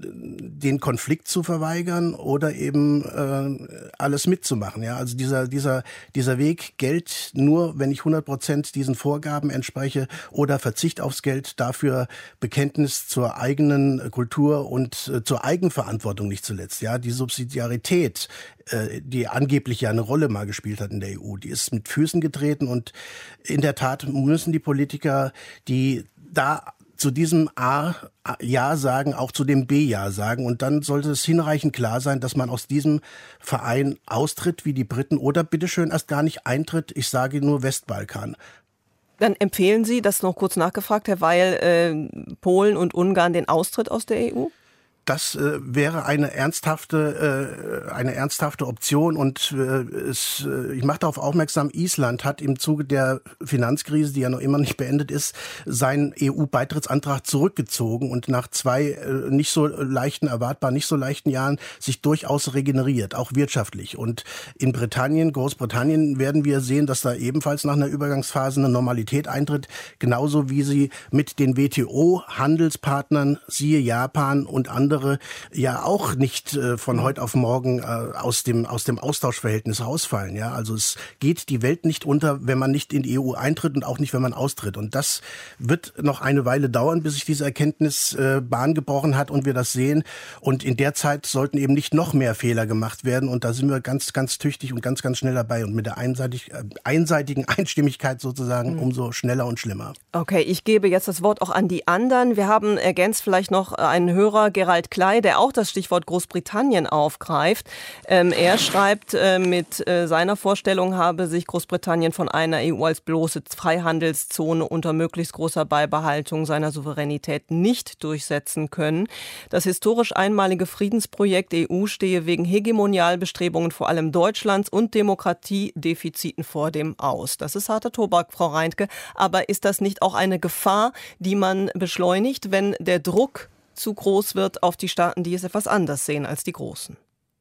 den Konflikt zu verweigern oder eben äh, alles mitzumachen. Ja, also dieser dieser dieser Weg, Geld nur, wenn ich hundert Prozent diesen Vorgaben entspreche, oder Verzicht aufs Geld, dafür Bekenntnis zur eigenen Kultur und äh, zur Eigenverantwortung nicht zuletzt. Ja, die Subsidiarität, äh, die angeblich ja eine Rolle mal gespielt hat in der E U, die ist mit Füßen getreten, und in der Tat müssen die Politiker, die da zu diesem A Ja sagen, auch zu dem B Ja sagen. Und dann sollte es hinreichend klar sein, dass man aus diesem Verein austritt, wie die Briten, oder bitteschön erst gar nicht eintritt. Ich sage nur Westbalkan. Dann empfehlen Sie, das noch kurz nachgefragt, Herr Weil, äh, Polen und Ungarn den Austritt aus der E U? Das äh, wäre eine ernsthafte, äh, eine ernsthafte Option, und äh, es, äh, ich mache darauf aufmerksam, Island hat im Zuge der Finanzkrise, die ja noch immer nicht beendet ist, seinen E U-Beitrittsantrag zurückgezogen und nach zwei äh, nicht so leichten, erwartbar nicht so leichten Jahren sich durchaus regeneriert, auch wirtschaftlich. Und in Britannien, Großbritannien, werden wir sehen, dass da ebenfalls nach einer Übergangsphase eine Normalität eintritt, genauso wie sie mit den W T O-Handelspartnern, siehe Japan und andere, ja auch nicht äh, von heute auf morgen äh, aus dem aus dem Austauschverhältnis rausfallen. Ja, also es geht die Welt nicht unter, wenn man nicht in die E U eintritt, und auch nicht, wenn man austritt. Und das wird noch eine Weile dauern, bis sich diese Erkenntnis äh, Bahn gebrochen hat und wir das sehen. Und in der Zeit sollten eben nicht noch mehr Fehler gemacht werden. Und da sind wir ganz ganz tüchtig und ganz ganz schnell dabei. Und mit der einseitig, äh, einseitigen Einstimmigkeit sozusagen mhm. umso schneller und schlimmer. Okay, ich gebe jetzt das Wort auch an die anderen. Wir haben ergänzt vielleicht noch einen Hörer, Gerald Klei, der auch das Stichwort Großbritannien aufgreift. Ähm, er schreibt, äh, mit äh, seiner Vorstellung habe sich Großbritannien von einer E U als bloße Freihandelszone unter möglichst großer Beibehaltung seiner Souveränität nicht durchsetzen können. Das historisch einmalige Friedensprojekt E U stehe wegen Hegemonialbestrebungen vor allem Deutschlands und Demokratiedefiziten vor dem Aus. Das ist harter Tobak, Frau Reintke. Aber ist das nicht auch eine Gefahr, die man beschleunigt, wenn der Druck zu groß wird auf die Staaten, die es etwas anders sehen als die Großen?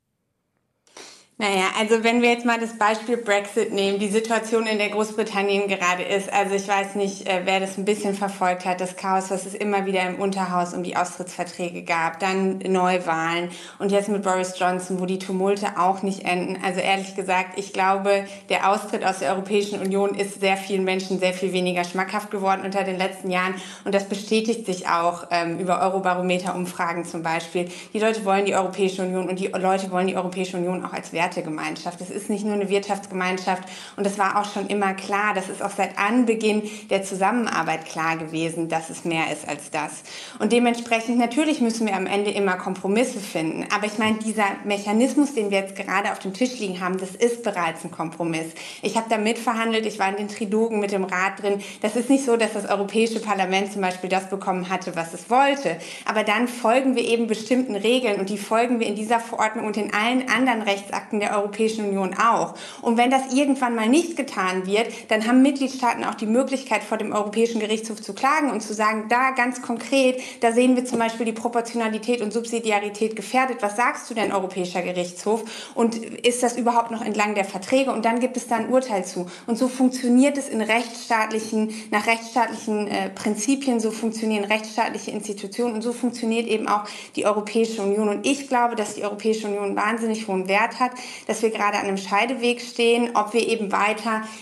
Naja, also wenn wir jetzt mal das Beispiel Brexit nehmen, die Situation, in der Großbritannien gerade ist, also ich weiß nicht, wer das ein bisschen verfolgt hat, das Chaos, was es immer wieder im Unterhaus um die Austrittsverträge gab, dann Neuwahlen und jetzt mit Boris Johnson, wo die Tumulte auch nicht enden. Also ehrlich gesagt, ich glaube, der Austritt aus der Europäischen Union ist sehr vielen Menschen sehr viel weniger schmackhaft geworden unter den letzten Jahren, und das bestätigt sich auch ähm, über Eurobarometer-Umfragen zum Beispiel. Die Leute wollen die Europäische Union, und die Leute wollen die Europäische Union auch als Wert Wertegemeinschaft. Es ist nicht nur eine Wirtschaftsgemeinschaft, und das war auch schon immer klar. Das ist auch seit Anbeginn der Zusammenarbeit klar gewesen, dass es mehr ist als das. Und dementsprechend, natürlich müssen wir am Ende immer Kompromisse finden. Aber ich meine, dieser Mechanismus, den wir jetzt gerade auf dem Tisch liegen haben, das ist bereits ein Kompromiss. Ich habe da mitverhandelt, ich war in den Trilogen mit dem Rat drin. Das ist nicht so, dass das Europäische Parlament zum Beispiel das bekommen hatte, was es wollte. Aber dann folgen wir eben bestimmten Regeln, und die folgen wir in dieser Verordnung und in allen anderen Rechtsakten der Europäischen Union auch. Und wenn das irgendwann mal nicht getan wird, dann haben Mitgliedstaaten auch die Möglichkeit, vor dem Europäischen Gerichtshof zu klagen und zu sagen, da ganz konkret, da sehen wir zum Beispiel die Proportionalität und Subsidiarität gefährdet. Was sagst du denn, Europäischer Gerichtshof? Und ist das überhaupt noch entlang der Verträge? Und dann gibt es da ein Urteil zu. Und so funktioniert es in rechtsstaatlichen, nach rechtsstaatlichen äh, Prinzipien, so funktionieren rechtsstaatliche Institutionen, und so funktioniert eben auch die Europäische Union. Und ich glaube, dass die Europäische Union einen wahnsinnig hohen Wert hat, dass wir gerade an einem Scheideweg stehen, ob wir eben weiter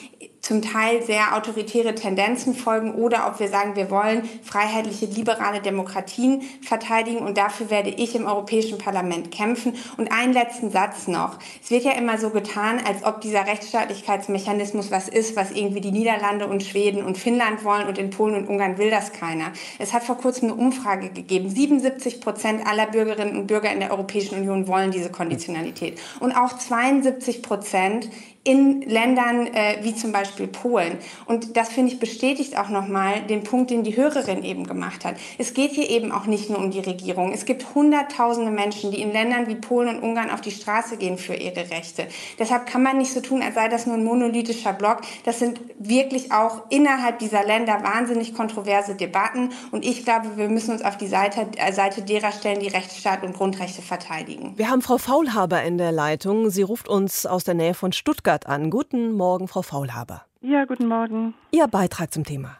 zum Teil sehr autoritäre Tendenzen folgen oder ob wir sagen, wir wollen freiheitliche, liberale Demokratien verteidigen und dafür werde ich im Europäischen Parlament kämpfen. Und einen letzten Satz noch. Es wird ja immer so getan, als ob dieser Rechtsstaatlichkeitsmechanismus was ist, was irgendwie die Niederlande und Schweden und Finnland wollen und in Polen und Ungarn will das keiner. Es hat vor kurzem eine Umfrage gegeben. siebenundsiebzig Prozent aller Bürgerinnen und Bürger in der Europäischen Union wollen diese Konditionalität. Und auch zweiundsiebzig Prozent in Ländern äh, wie zum Beispiel Polen. Und das, finde ich, bestätigt auch nochmal den Punkt, den die Hörerin eben gemacht hat. Es geht hier eben auch nicht nur um die Regierung. Es gibt hunderttausende Menschen, die in Ländern wie Polen und Ungarn auf die Straße gehen für ihre Rechte. Deshalb kann man nicht so tun, als sei das nur ein monolithischer Block. Das sind wirklich auch innerhalb dieser Länder wahnsinnig kontroverse Debatten. Und ich glaube, wir müssen uns auf die Seite, äh, Seite derer stellen, die Rechtsstaat und Grundrechte verteidigen. Wir haben Frau Faulhaber in der Leitung. Sie ruft uns aus der Nähe von Stuttgart an. Guten Morgen, Frau Faulhaber. Ja, guten Morgen. Ihr Beitrag zum Thema.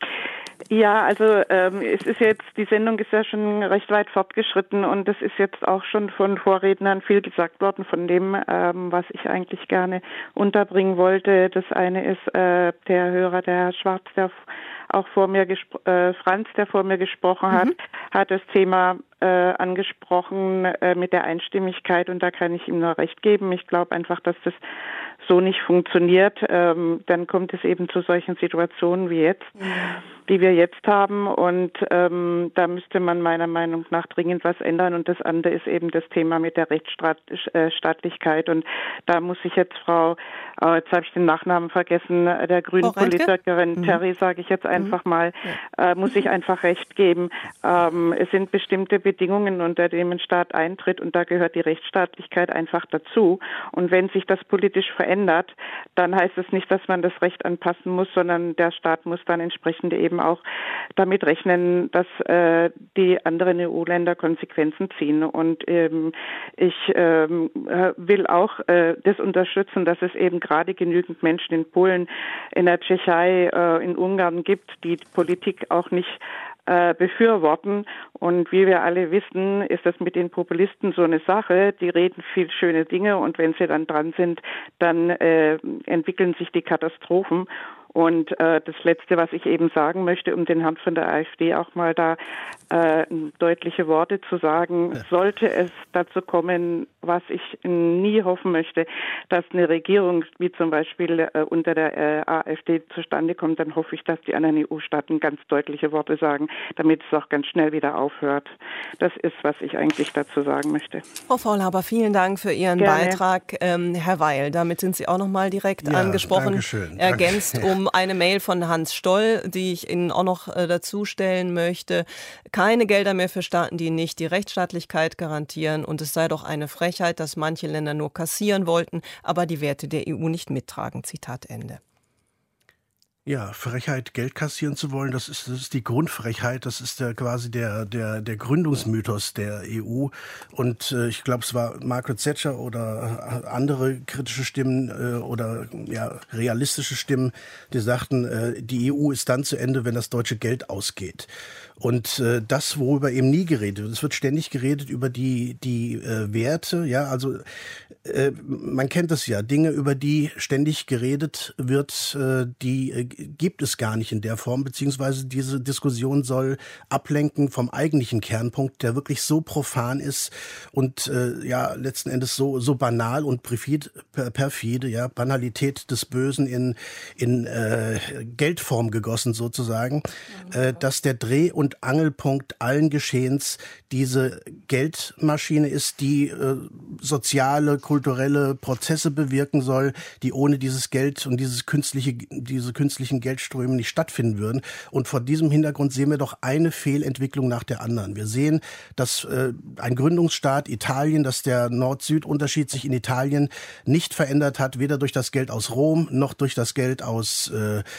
Ja, also ähm, es ist jetzt, die Sendung ist ja schon recht weit fortgeschritten und es ist jetzt auch schon von Vorrednern viel gesagt worden von dem, ähm, was ich eigentlich gerne unterbringen wollte. Das eine ist äh, der Hörer, der Herr Schwarz, der auch vor mir, gespro- äh, Franz, der vor mir gesprochen hat, mhm. hat das Thema äh, angesprochen äh, mit der Einstimmigkeit und da kann ich ihm nur recht geben. Ich glaube einfach, dass das so nicht funktioniert, ähm, dann kommt es eben zu solchen Situationen wie jetzt, mhm. die wir jetzt haben und ähm, da müsste man meiner Meinung nach dringend was ändern und das andere ist eben das Thema mit der Rechtsstaatlichkeit und da muss ich jetzt Frau, äh, jetzt habe ich den Nachnamen vergessen, der grünen Politikerin mhm. Terry, sage ich jetzt einfach mhm. mal, äh, muss ich einfach recht geben. Ähm, es sind bestimmte Bedingungen, unter denen ein Staat eintritt und da gehört die Rechtsstaatlichkeit einfach dazu und wenn sich das politisch verändert, ändert, dann heißt es nicht, dass man das Recht anpassen muss, sondern der Staat muss dann entsprechend eben auch damit rechnen, dass äh, die anderen E U-Länder Konsequenzen ziehen. Und ähm, ich ähm, will auch äh, das unterstützen, dass es eben gerade genügend Menschen in Polen, in der Tschechei, äh, in Ungarn gibt, die Politik auch nicht Äh, befürworten. Und wie wir alle wissen, ist das mit den Populisten so eine Sache. Die reden viel schöne Dinge und wenn sie dann dran sind, dann äh, entwickeln sich die Katastrophen. Und äh, das Letzte, was ich eben sagen möchte, um den Herrn von der AfD auch mal da äh, deutliche Worte zu sagen, ja. sollte es dazu kommen, was ich nie hoffen möchte, dass eine Regierung wie zum Beispiel äh, unter der äh, AfD zustande kommt, dann hoffe ich, dass die anderen E U-Staaten ganz deutliche Worte sagen, damit es auch ganz schnell wieder aufhört. Das ist, was ich eigentlich dazu sagen möchte. Frau Faulhaber, vielen Dank für Ihren Gerne. Beitrag. Ähm, Herr Weil, damit sind Sie auch noch mal direkt ja, angesprochen, Dankeschön. ergänzt Danke. um eine Mail von Hans Stoll, die ich Ihnen auch noch äh, dazu stellen möchte. Keine Gelder mehr für Staaten, die nicht die Rechtsstaatlichkeit garantieren. Und es sei doch eine Frechheit, dass manche Länder nur kassieren wollten, aber die Werte der E U nicht mittragen. Zitat Ende. Ja, Frechheit, Geld kassieren zu wollen, das ist, das ist die Grundfrechheit, das ist der, quasi der, der, der Gründungsmythos der E U. Und äh, ich glaube, es war Margaret Thatcher oder andere kritische Stimmen äh, oder ja, realistische Stimmen, die sagten, äh, die E U ist dann zu Ende, wenn das deutsche Geld ausgeht. Und äh, das, worüber eben nie geredet wird, es wird ständig geredet über die, die äh, Werte, ja, also äh, man kennt das ja, Dinge, über die ständig geredet wird, äh, die äh, gibt es gar nicht in der Form, beziehungsweise diese Diskussion soll ablenken vom eigentlichen Kernpunkt, der wirklich so profan ist und äh, ja letzten Endes so so banal und perfid, perfide, ja Banalität des Bösen in in äh, Geldform gegossen sozusagen, äh, dass der Dreh- und Angelpunkt allen Geschehens diese Geldmaschine ist, die äh, soziale, kulturelle Prozesse bewirken soll, die ohne dieses Geld und dieses künstliche diese künstliche Geldströme nicht stattfinden würden. Und vor diesem Hintergrund sehen wir doch eine Fehlentwicklung nach der anderen. Wir sehen, dass äh, ein Gründungsstaat Italien, dass der Nord-Süd-Unterschied sich in Italien nicht verändert hat, weder durch das Geld aus Rom noch durch das Geld aus äh,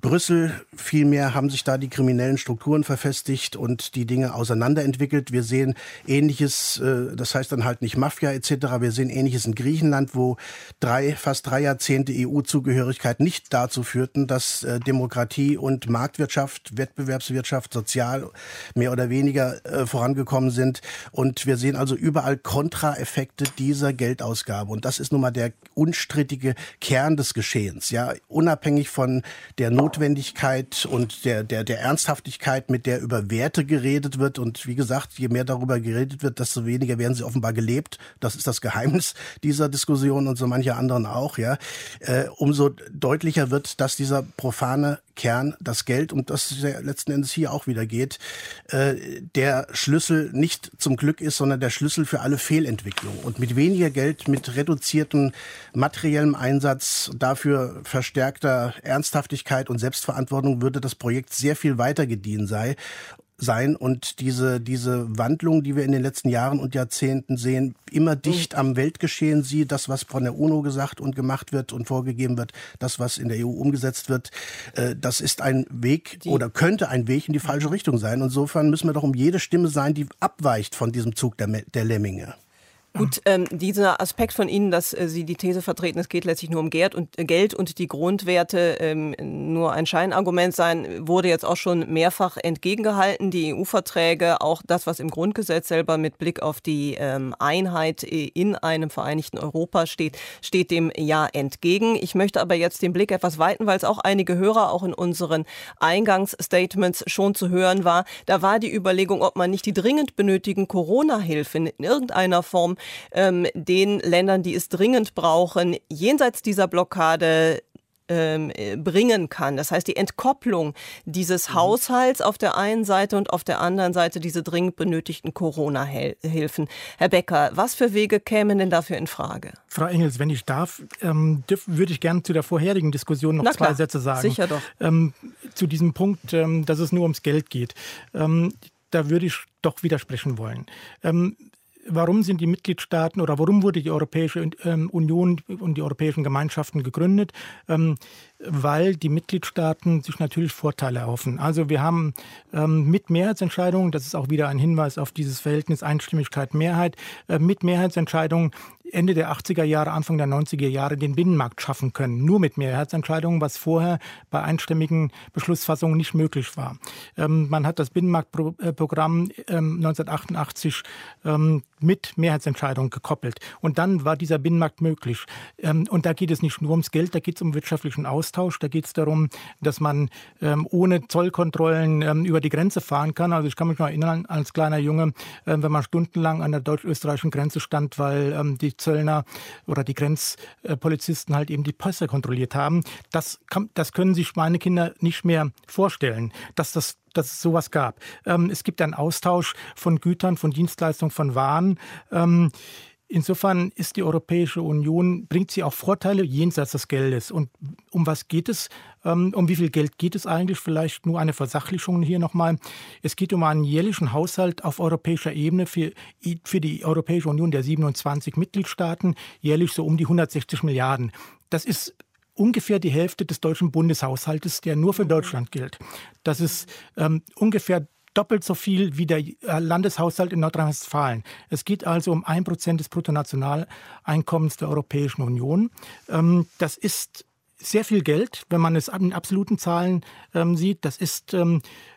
Brüssel vielmehr haben sich da die kriminellen Strukturen verfestigt und die Dinge auseinanderentwickelt. Wir sehen Ähnliches, äh, das heißt dann halt nicht Mafia et cetera. Wir sehen Ähnliches in Griechenland, wo drei, fast drei Jahrzehnte E U-Zugehörigkeit nicht dazu führten, dass äh, Demokratie und Marktwirtschaft, Wettbewerbswirtschaft, sozial mehr oder weniger äh, vorangekommen sind. Und wir sehen also überall Kontraeffekte dieser Geldausgabe. Und das ist nun mal der unstrittige Kern des Geschehens. Ja, unabhängig von der Notwendigkeit und der, der, der Ernsthaftigkeit, mit der über Werte geredet wird. Und wie gesagt, je mehr darüber geredet wird, desto weniger werden sie offenbar gelebt. Das ist das Geheimnis dieser Diskussion und so mancher anderen auch. Ja, äh, umso deutlicher wird, dass dieser profane Kern, das Geld, um das es ja letzten Endes hier auch wieder geht, äh, der Schlüssel nicht zum Glück ist, sondern der Schlüssel für alle Fehlentwicklungen. Und mit weniger Geld, mit reduziertem materiellem Einsatz, dafür verstärkter Ernsthaftigkeit und Selbstverantwortung würde das Projekt sehr viel weiter gediehen sei. sein und diese diese Wandlung, die wir in den letzten Jahren und Jahrzehnten sehen, immer dicht am Weltgeschehen, siehe das, was von der UNO gesagt und gemacht wird und vorgegeben wird, das, was in der E U umgesetzt wird, äh, das ist ein Weg die oder könnte ein Weg in die falsche Richtung sein. Insofern müssen wir doch um jede Stimme sein, die abweicht von diesem Zug der, der Lemminge. Gut, ähm, dieser Aspekt von Ihnen, dass äh, Sie die These vertreten, es geht letztlich nur um Geld und, äh, Geld und die Grundwerte ähm, nur ein Scheinargument sein, wurde jetzt auch schon mehrfach entgegengehalten. Die E U-Verträge, auch das, was im Grundgesetz selber mit Blick auf die ähm, Einheit in einem vereinigten Europa steht, steht dem ja entgegen. Ich möchte aber jetzt den Blick etwas weiten, weil es auch einige Hörer auch in unseren Eingangsstatements schon zu hören war. Da war die Überlegung, ob man nicht die dringend benötigten Corona-Hilfen in irgendeiner Form Ähm, den Ländern, die es dringend brauchen, jenseits dieser Blockade ähm, bringen kann. Das heißt, die Entkopplung dieses mhm. Haushalts auf der einen Seite und auf der anderen Seite diese dringend benötigten Corona-Hilfen. Herr Becker, was für Wege kämen denn dafür in Frage? Frau Engels, wenn ich darf, ähm, dürf, würde ich gerne zu der vorherigen Diskussion noch Na zwei klar, Sätze sagen. Sicher doch. Ähm, zu diesem Punkt, ähm, dass es nur ums Geld geht. Ähm, da würde ich doch widersprechen wollen. Ähm, Warum sind die Mitgliedstaaten oder warum wurde die Europäische Union und die europäischen Gemeinschaften gegründet? Ähm, weil die Mitgliedstaaten sich natürlich Vorteile erhoffen. Also wir haben ähm, mit Mehrheitsentscheidungen, das ist auch wieder ein Hinweis auf dieses Verhältnis Einstimmigkeit-Mehrheit, äh, mit Mehrheitsentscheidungen Ende der achtziger Jahre, Anfang der neunziger Jahre den Binnenmarkt schaffen können. Nur mit Mehrheitsentscheidungen, was vorher bei einstimmigen Beschlussfassungen nicht möglich war. Ähm, man hat das Binnenmarktprogramm ähm, neunzehnhundertachtundachtzig ähm, mit Mehrheitsentscheidungen gekoppelt. Und dann war dieser Binnenmarkt möglich. Ähm, und da geht es nicht nur ums Geld, da geht es um wirtschaftlichen Austausch. Da geht es darum, dass man ähm, ohne Zollkontrollen ähm, über die Grenze fahren kann. Also ich kann mich noch erinnern, als kleiner Junge, äh, wenn man stundenlang an der deutsch-österreichischen Grenze stand, weil ähm, die Zöllner oder die Grenzpolizisten halt eben die Pässe kontrolliert haben. Das, kann, das können sich meine Kinder nicht mehr vorstellen, dass das dass es sowas gab. Ähm, es gibt einen Austausch von Gütern, von Dienstleistungen, von Waren. Ähm, insofern ist die Europäische Union, bringt sie auch Vorteile jenseits des Geldes. Und um was geht es? Ähm, um wie viel Geld geht es eigentlich? Vielleicht nur eine Versachlichung hier nochmal. Es geht um einen jährlichen Haushalt auf europäischer Ebene für, für die Europäische Union der siebenundzwanzig Mitgliedstaaten, jährlich so um die hundertsechzig Milliarden. Das ist ungefähr die Hälfte des deutschen Bundeshaushaltes, der nur für Deutschland gilt. Das ist ähm, ungefähr doppelt so viel wie der Landeshaushalt in Nordrhein-Westfalen. Es geht also um ein Prozent des Bruttonationaleinkommens der Europäischen Union. Ähm, das ist sehr viel Geld, wenn man es in absoluten Zahlen ähm, sieht. Das ist ähm,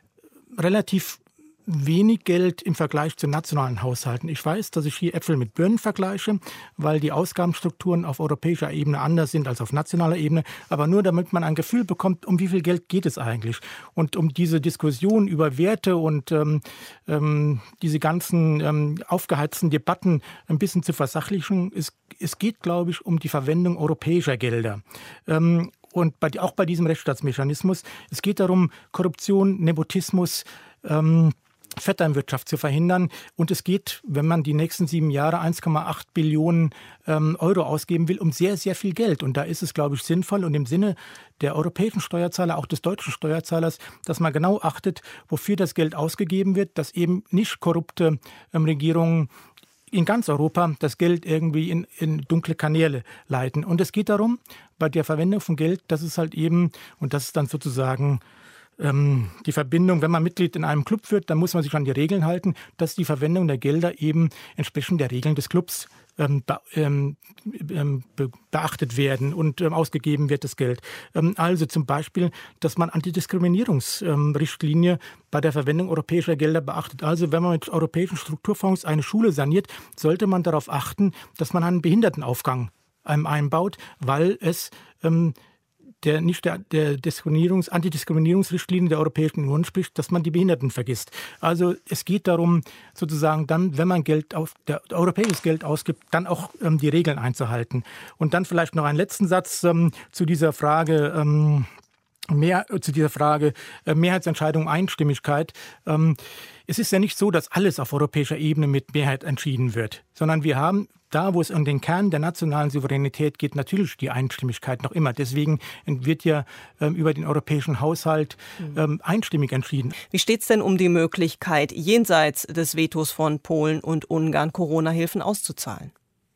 relativ wenig Geld im Vergleich zu nationalen Haushalten. Ich weiß, dass ich hier Äpfel mit Birnen vergleiche, weil die Ausgabenstrukturen auf europäischer Ebene anders sind als auf nationaler Ebene. Aber nur damit man ein Gefühl bekommt, um wie viel Geld geht es eigentlich. Und um diese Diskussion über Werte und ähm, ähm, diese ganzen ähm, aufgeheizten Debatten ein bisschen zu versachlichen, es, es geht, glaube ich, um die Verwendung europäischer Gelder. Ähm, und bei, auch bei diesem Rechtsstaatsmechanismus. Es geht darum, Korruption, Nepotismus, ähm, Vetternwirtschaft zu verhindern. Und es geht, wenn man die nächsten sieben Jahre eins Komma acht Billionen ähm, Euro ausgeben will, um sehr, sehr viel Geld. Und da ist es, glaube ich, sinnvoll und im Sinne der europäischen Steuerzahler, auch des deutschen Steuerzahlers, dass man genau achtet, wofür das Geld ausgegeben wird, dass eben nicht korrupte ähm, Regierungen in ganz Europa das Geld irgendwie in, in dunkle Kanäle leiten. Und es geht darum, bei der Verwendung von Geld, dass es halt eben, und das ist dann sozusagen ähm, die Verbindung, wenn man Mitglied in einem Club wird, dann muss man sich an die Regeln halten, dass die Verwendung der Gelder eben entsprechend der Regeln des Clubs Ähm, be, ähm, be, beachtet werden und ähm, ausgegeben wird das Geld. Ähm, also zum Beispiel, dass man Antidiskriminierungsrichtlinie ähm, bei der Verwendung europäischer Gelder beachtet. Also wenn man mit europäischen Strukturfonds eine Schule saniert, sollte man darauf achten, dass man einen Behindertenaufgang ähm, einbaut, weil es ähm, der nicht der, der Diskriminierungs-, Antidiskriminierungsrichtlinie der Europäischen Union spricht, dass man die Behinderten vergisst. Also es geht darum, sozusagen dann, wenn man Geld auf, der, europäisches Geld ausgibt, dann auch ähm, die Regeln einzuhalten. Und dann vielleicht noch einen letzten Satz ähm, zu dieser Frage, ähm, mehr, zu dieser Frage äh, Mehrheitsentscheidung, Einstimmigkeit. Ähm, es ist ja nicht so, dass alles auf europäischer Ebene mit Mehrheit entschieden wird, sondern wir haben da, wo es um den Kern der nationalen Souveränität geht, natürlich die Einstimmigkeit noch immer. Deswegen wird ja ähm, über den europäischen Haushalt ähm, einstimmig entschieden. Wie steht es denn um die Möglichkeit, jenseits des Vetos von Polen und Ungarn Corona-Hilfen auszuzahlen?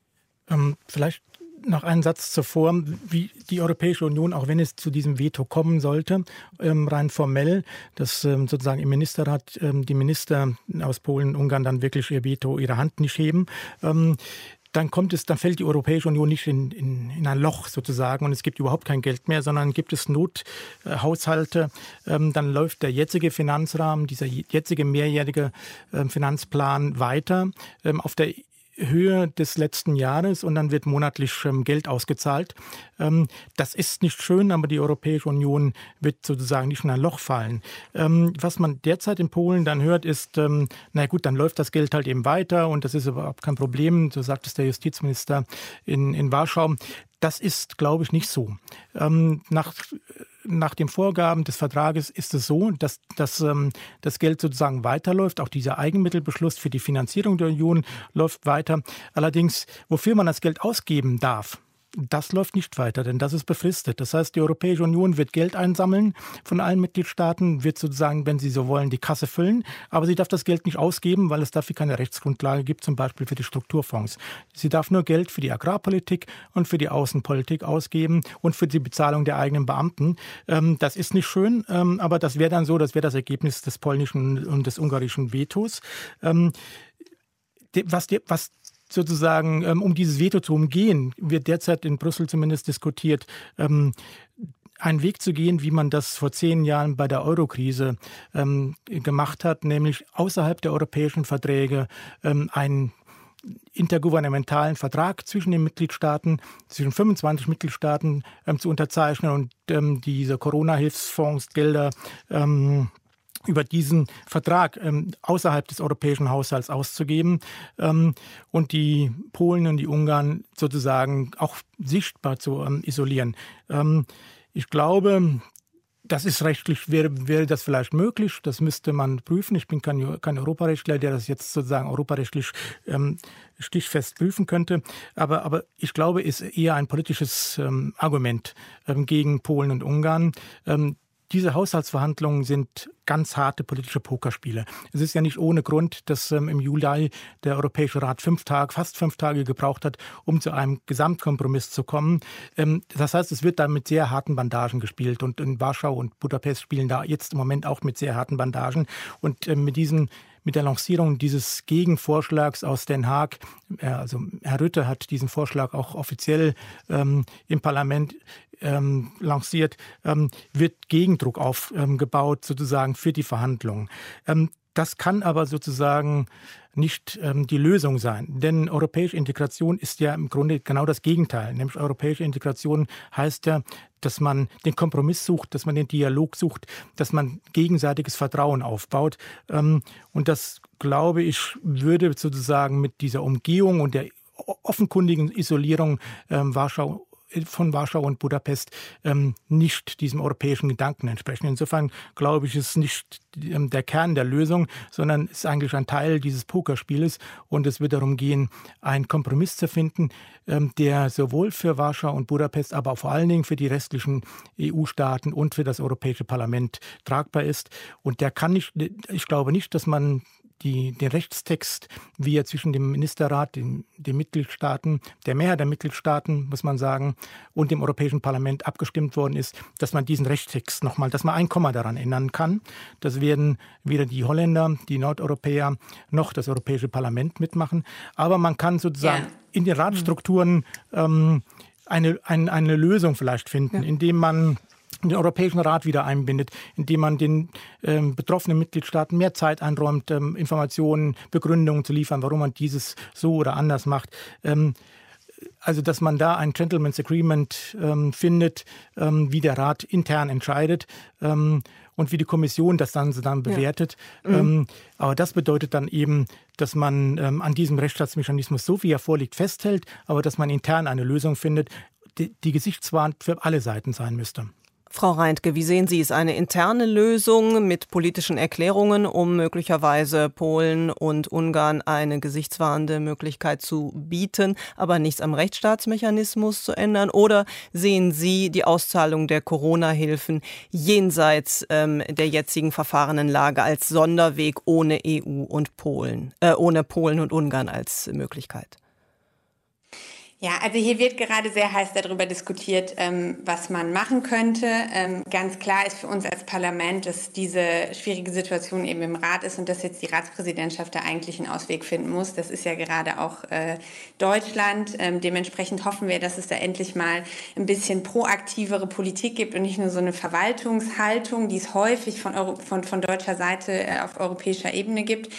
Ähm, vielleicht noch einen Satz zuvor, wie die Europäische Union, auch wenn es zu diesem Veto kommen sollte, ähm, rein formell, dass ähm, sozusagen im Ministerrat ähm, die Minister aus Polen und Ungarn dann wirklich ihr Veto, ihre Hand nicht heben, ähm, dann kommt es, dann fällt die Europäische Union nicht in, in, in ein Loch sozusagen und es gibt überhaupt kein Geld mehr, sondern gibt es Nothaushalte. Ähm, dann läuft der jetzige Finanzrahmen, dieser jetzige mehrjährige ähm, Finanzplan weiter ähm, auf der Höhe des letzten Jahres und dann wird monatlich ähm, Geld ausgezahlt. Ähm, das ist nicht schön, aber die Europäische Union wird sozusagen nicht in ein Loch fallen. Ähm, was man derzeit in Polen dann hört, ist, ähm, na gut, dann läuft das Geld halt eben weiter und das ist überhaupt kein Problem, so sagt es der Justizminister in, in Warschau. Das ist, glaube ich, nicht so. Ähm, nach Nach den Vorgaben des Vertrages ist es so, dass, dass ähm, das Geld sozusagen weiterläuft. Auch dieser Eigenmittelbeschluss für die Finanzierung der Union läuft weiter. Allerdings, wofür man das Geld ausgeben darf, das läuft nicht weiter, denn das ist befristet. Das heißt, die Europäische Union wird Geld einsammeln von allen Mitgliedstaaten, wird sozusagen, wenn sie so wollen, die Kasse füllen. Aber sie darf das Geld nicht ausgeben, weil es dafür keine Rechtsgrundlage gibt, zum Beispiel für die Strukturfonds. Sie darf nur Geld für die Agrarpolitik und für die Außenpolitik ausgeben und für die Bezahlung der eigenen Beamten. Ähm, das ist nicht schön, ähm, aber das wäre dann so, das wäre das Ergebnis des polnischen und des ungarischen Vetos. Ähm, was, was sozusagen, um dieses Veto zu umgehen, wird derzeit in Brüssel zumindest diskutiert, einen Weg zu gehen, wie man das vor zehn Jahren bei der Eurokrise gemacht hat, nämlich außerhalb der europäischen Verträge einen intergouvernementalen Vertrag zwischen den Mitgliedstaaten, zwischen fünfundzwanzig Mitgliedstaaten zu unterzeichnen und diese Corona-Hilfsfondsgelder über diesen Vertrag ähm, außerhalb des europäischen Haushalts auszugeben ähm, und die Polen und die Ungarn sozusagen auch sichtbar zu ähm, isolieren. Ähm, ich glaube, das ist rechtlich, wäre, wäre das vielleicht möglich, das müsste man prüfen. Ich bin kein, kein Europarechtler, der das jetzt sozusagen europarechtlich ähm, stichfest prüfen könnte. Aber, aber ich glaube, es ist eher ein politisches ähm, Argument ähm, gegen Polen und Ungarn. Ähm, Diese Haushaltsverhandlungen sind ganz harte politische Pokerspiele. Es ist ja nicht ohne Grund, dass ähm, im Juli der Europäische Rat fünf Tage, fast fünf Tage gebraucht hat, um zu einem Gesamtkompromiss zu kommen. Ähm, das heißt, es wird da mit sehr harten Bandagen gespielt und in Warschau und Budapest spielen da jetzt im Moment auch mit sehr harten Bandagen. Und ähm, mit diesen Mit der Lancierung dieses Gegenvorschlags aus Den Haag, also Herr Rutte hat diesen Vorschlag auch offiziell ähm, im Parlament ähm, lanciert, ähm, wird Gegendruck aufgebaut sozusagen für die Verhandlungen. Ähm, das kann aber sozusagen nicht ähm, die Lösung sein. Denn europäische Integration ist ja im Grunde genau das Gegenteil. Nämlich europäische Integration heißt ja, dass man den Kompromiss sucht, dass man den Dialog sucht, dass man gegenseitiges Vertrauen aufbaut. Ähm, und das, glaube ich, würde sozusagen mit dieser Umgehung und der offenkundigen Isolierung ähm, Warschau von Warschau und Budapest ähm, nicht diesem europäischen Gedanken entsprechen. Insofern glaube ich, ist nicht ähm, der Kern der Lösung, sondern ist eigentlich ein Teil dieses Pokerspieles. Und es wird darum gehen, einen Kompromiss zu finden, ähm, der sowohl für Warschau und Budapest, aber vor allen Dingen für die restlichen E U-Staaten und für das Europäische Parlament tragbar ist. Und der kann nicht, ich glaube nicht, dass man die, den Rechtstext, wie er zwischen dem Ministerrat, den, den Mitgliedstaaten, der Mehrheit der Mitgliedstaaten, muss man sagen, und dem Europäischen Parlament abgestimmt worden ist, dass man diesen Rechtstext nochmal, dass man ein Komma daran ändern kann. Das werden weder die Holländer, die Nordeuropäer noch das Europäische Parlament mitmachen. Aber man kann sozusagen ja. in den Ratsstrukturen ähm, eine, eine, eine Lösung vielleicht finden, ja. indem man den Europäischen Rat wieder einbindet, indem man den ähm, betroffenen Mitgliedstaaten mehr Zeit einräumt, ähm, Informationen, Begründungen zu liefern, warum man dieses so oder anders macht. Ähm, also, dass man da ein Gentleman's Agreement ähm, findet, ähm, wie der Rat intern entscheidet ähm, und wie die Kommission das dann, dann bewertet. Ja. Mhm. Ähm, aber das bedeutet dann eben, dass man ähm, an diesem Rechtsstaatsmechanismus, so wie er vorliegt, festhält, aber dass man intern eine Lösung findet, die, die gesichtswahrend für alle Seiten sein müsste. Frau Reintke, wie sehen Sie es? Eine interne Lösung mit politischen Erklärungen, um möglicherweise Polen und Ungarn eine gesichtswahrende Möglichkeit zu bieten, aber nichts am Rechtsstaatsmechanismus zu ändern? Oder sehen Sie die Auszahlung der Corona-Hilfen jenseits ähm, der jetzigen Verfahrenenlage als Sonderweg ohne E U und Polen, äh, ohne Polen und Ungarn als Möglichkeit? Ja, also hier wird gerade sehr heiß darüber diskutiert, ähm, was man machen könnte. Ähm, ganz klar ist für uns als Parlament, dass diese schwierige Situation eben im Rat ist und dass jetzt die Ratspräsidentschaft da eigentlich einen Ausweg finden muss. Das ist ja gerade auch äh, Deutschland. Ähm, dementsprechend hoffen wir, dass es da endlich mal ein bisschen proaktivere Politik gibt und nicht nur so eine Verwaltungshaltung, die es häufig von, Euro- von, von deutscher Seite äh, auf europäischer Ebene gibt.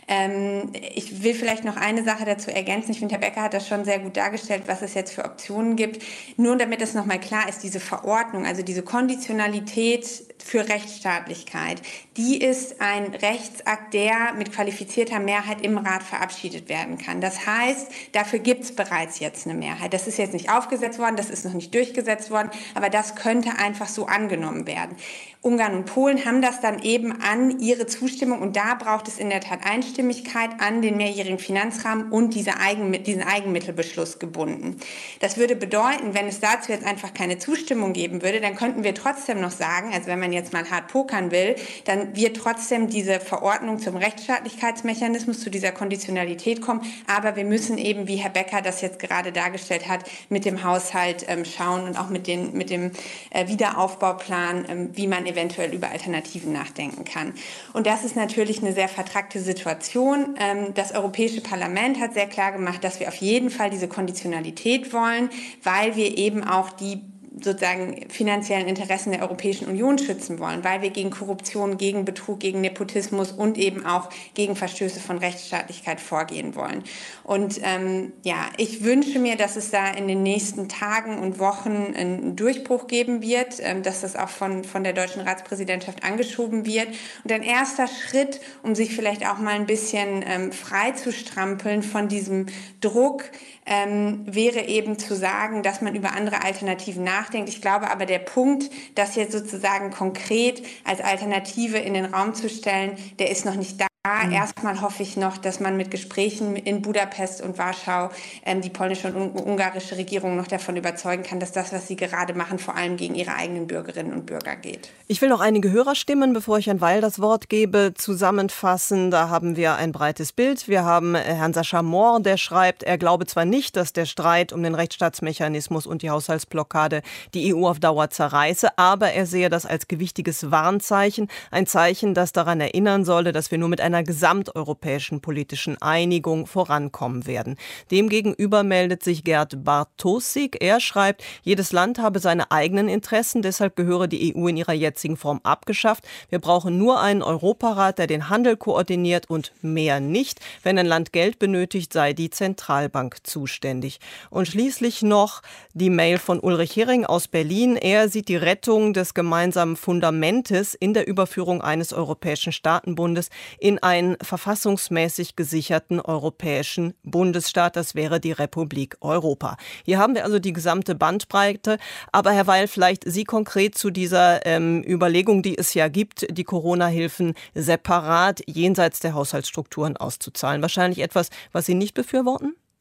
Ähm, ich will vielleicht noch eine Sache dazu ergänzen. Ich finde, Herr Becker hat das schon sehr gut dargestellt, was es jetzt für Optionen gibt. Nur damit es nochmal klar ist, diese Verordnung, also diese Konditionalität für Rechtsstaatlichkeit, die ist ein Rechtsakt, der mit qualifizierter Mehrheit im Rat verabschiedet werden kann. Das heißt, dafür gibt es bereits jetzt eine Mehrheit. Das ist jetzt nicht aufgesetzt worden, das ist noch nicht durchgesetzt worden, aber das könnte einfach so angenommen werden. Ungarn und Polen haben das dann eben an ihre Zustimmung und da braucht es in der Tat Einstimmigkeit an den mehrjährigen Finanzrahmen und diese Eigen, diesen Eigenmittelbeschluss gebunden. Das würde bedeuten, wenn es dazu jetzt einfach keine Zustimmung geben würde, dann könnten wir trotzdem noch sagen, also wenn man jetzt mal hart pokern will, dann wird trotzdem diese Verordnung zum Rechtsstaatlichkeitsmechanismus, zu dieser Konditionalität kommen, aber wir müssen eben, wie Herr Becker das jetzt gerade dargestellt hat, mit dem Haushalt ähm, schauen und auch mit, den, mit dem äh, Wiederaufbauplan, ähm, wie man eventuell über Alternativen nachdenken kann. Und das ist natürlich eine sehr vertrackte Situation. Das Europäische Parlament hat sehr klar gemacht, dass wir auf jeden Fall diese Konditionalität wollen, weil wir eben auch die sozusagen finanziellen Interessen der Europäischen Union schützen wollen, weil wir gegen Korruption, gegen Betrug, gegen Nepotismus und eben auch gegen Verstöße von Rechtsstaatlichkeit vorgehen wollen. Und ähm, ja, ich wünsche mir, dass es da in den nächsten Tagen und Wochen einen Durchbruch geben wird, ähm, dass das auch von, von der deutschen Ratspräsidentschaft angeschoben wird. Und ein erster Schritt, um sich vielleicht auch mal ein bisschen ähm, frei zu strampeln von diesem Druck, ähm, wäre eben zu sagen, dass man über andere Alternativen nachdenkt. Ich glaube aber, der Punkt, das jetzt sozusagen konkret als Alternative in den Raum zu stellen, der ist noch nicht da. Mhm. Erstmal hoffe ich noch, dass man mit Gesprächen in Budapest und Warschau ähm, die polnische und ungarische Regierung noch davon überzeugen kann, dass das, was sie gerade machen, vor allem gegen ihre eigenen Bürgerinnen und Bürger geht. Ich will noch einige Hörerstimmen, bevor ich Herrn Weil das Wort gebe, zusammenfassen. Da haben wir ein breites Bild. Wir haben Herrn Sascha Mohr, der schreibt, er glaube zwar nicht, dass der Streit um den Rechtsstaatsmechanismus und die Haushaltsblockade die E U auf Dauer zerreiße, aber er sehe das als gewichtiges Warnzeichen, ein Zeichen, das daran erinnern solle, dass wir nur mit einer einer gesamteuropäischen politischen Einigung vorankommen werden. Demgegenüber meldet sich Gerd Bartosik. Er schreibt, jedes Land habe seine eigenen Interessen, deshalb gehöre die E U in ihrer jetzigen Form abgeschafft. Wir brauchen nur einen Europarat, der den Handel koordiniert und mehr nicht. Wenn ein Land Geld benötigt, sei die Zentralbank zuständig. Und schließlich noch die Mail von Ulrich Hering aus Berlin. Er sieht die Rettung des gemeinsamen Fundamentes in der Überführung eines europäischen Staatenbundes in einen verfassungsmäßig gesicherten europäischen Bundesstaat. Das wäre die Republik Europa. Hier haben wir also die gesamte Bandbreite. Aber Herr Weil, vielleicht Sie konkret zu dieser ähm, Überlegung, die es ja gibt, die Corona-Hilfen separat jenseits der Haushaltsstrukturen auszuzahlen. Wahrscheinlich etwas, was Sie nicht befürworten?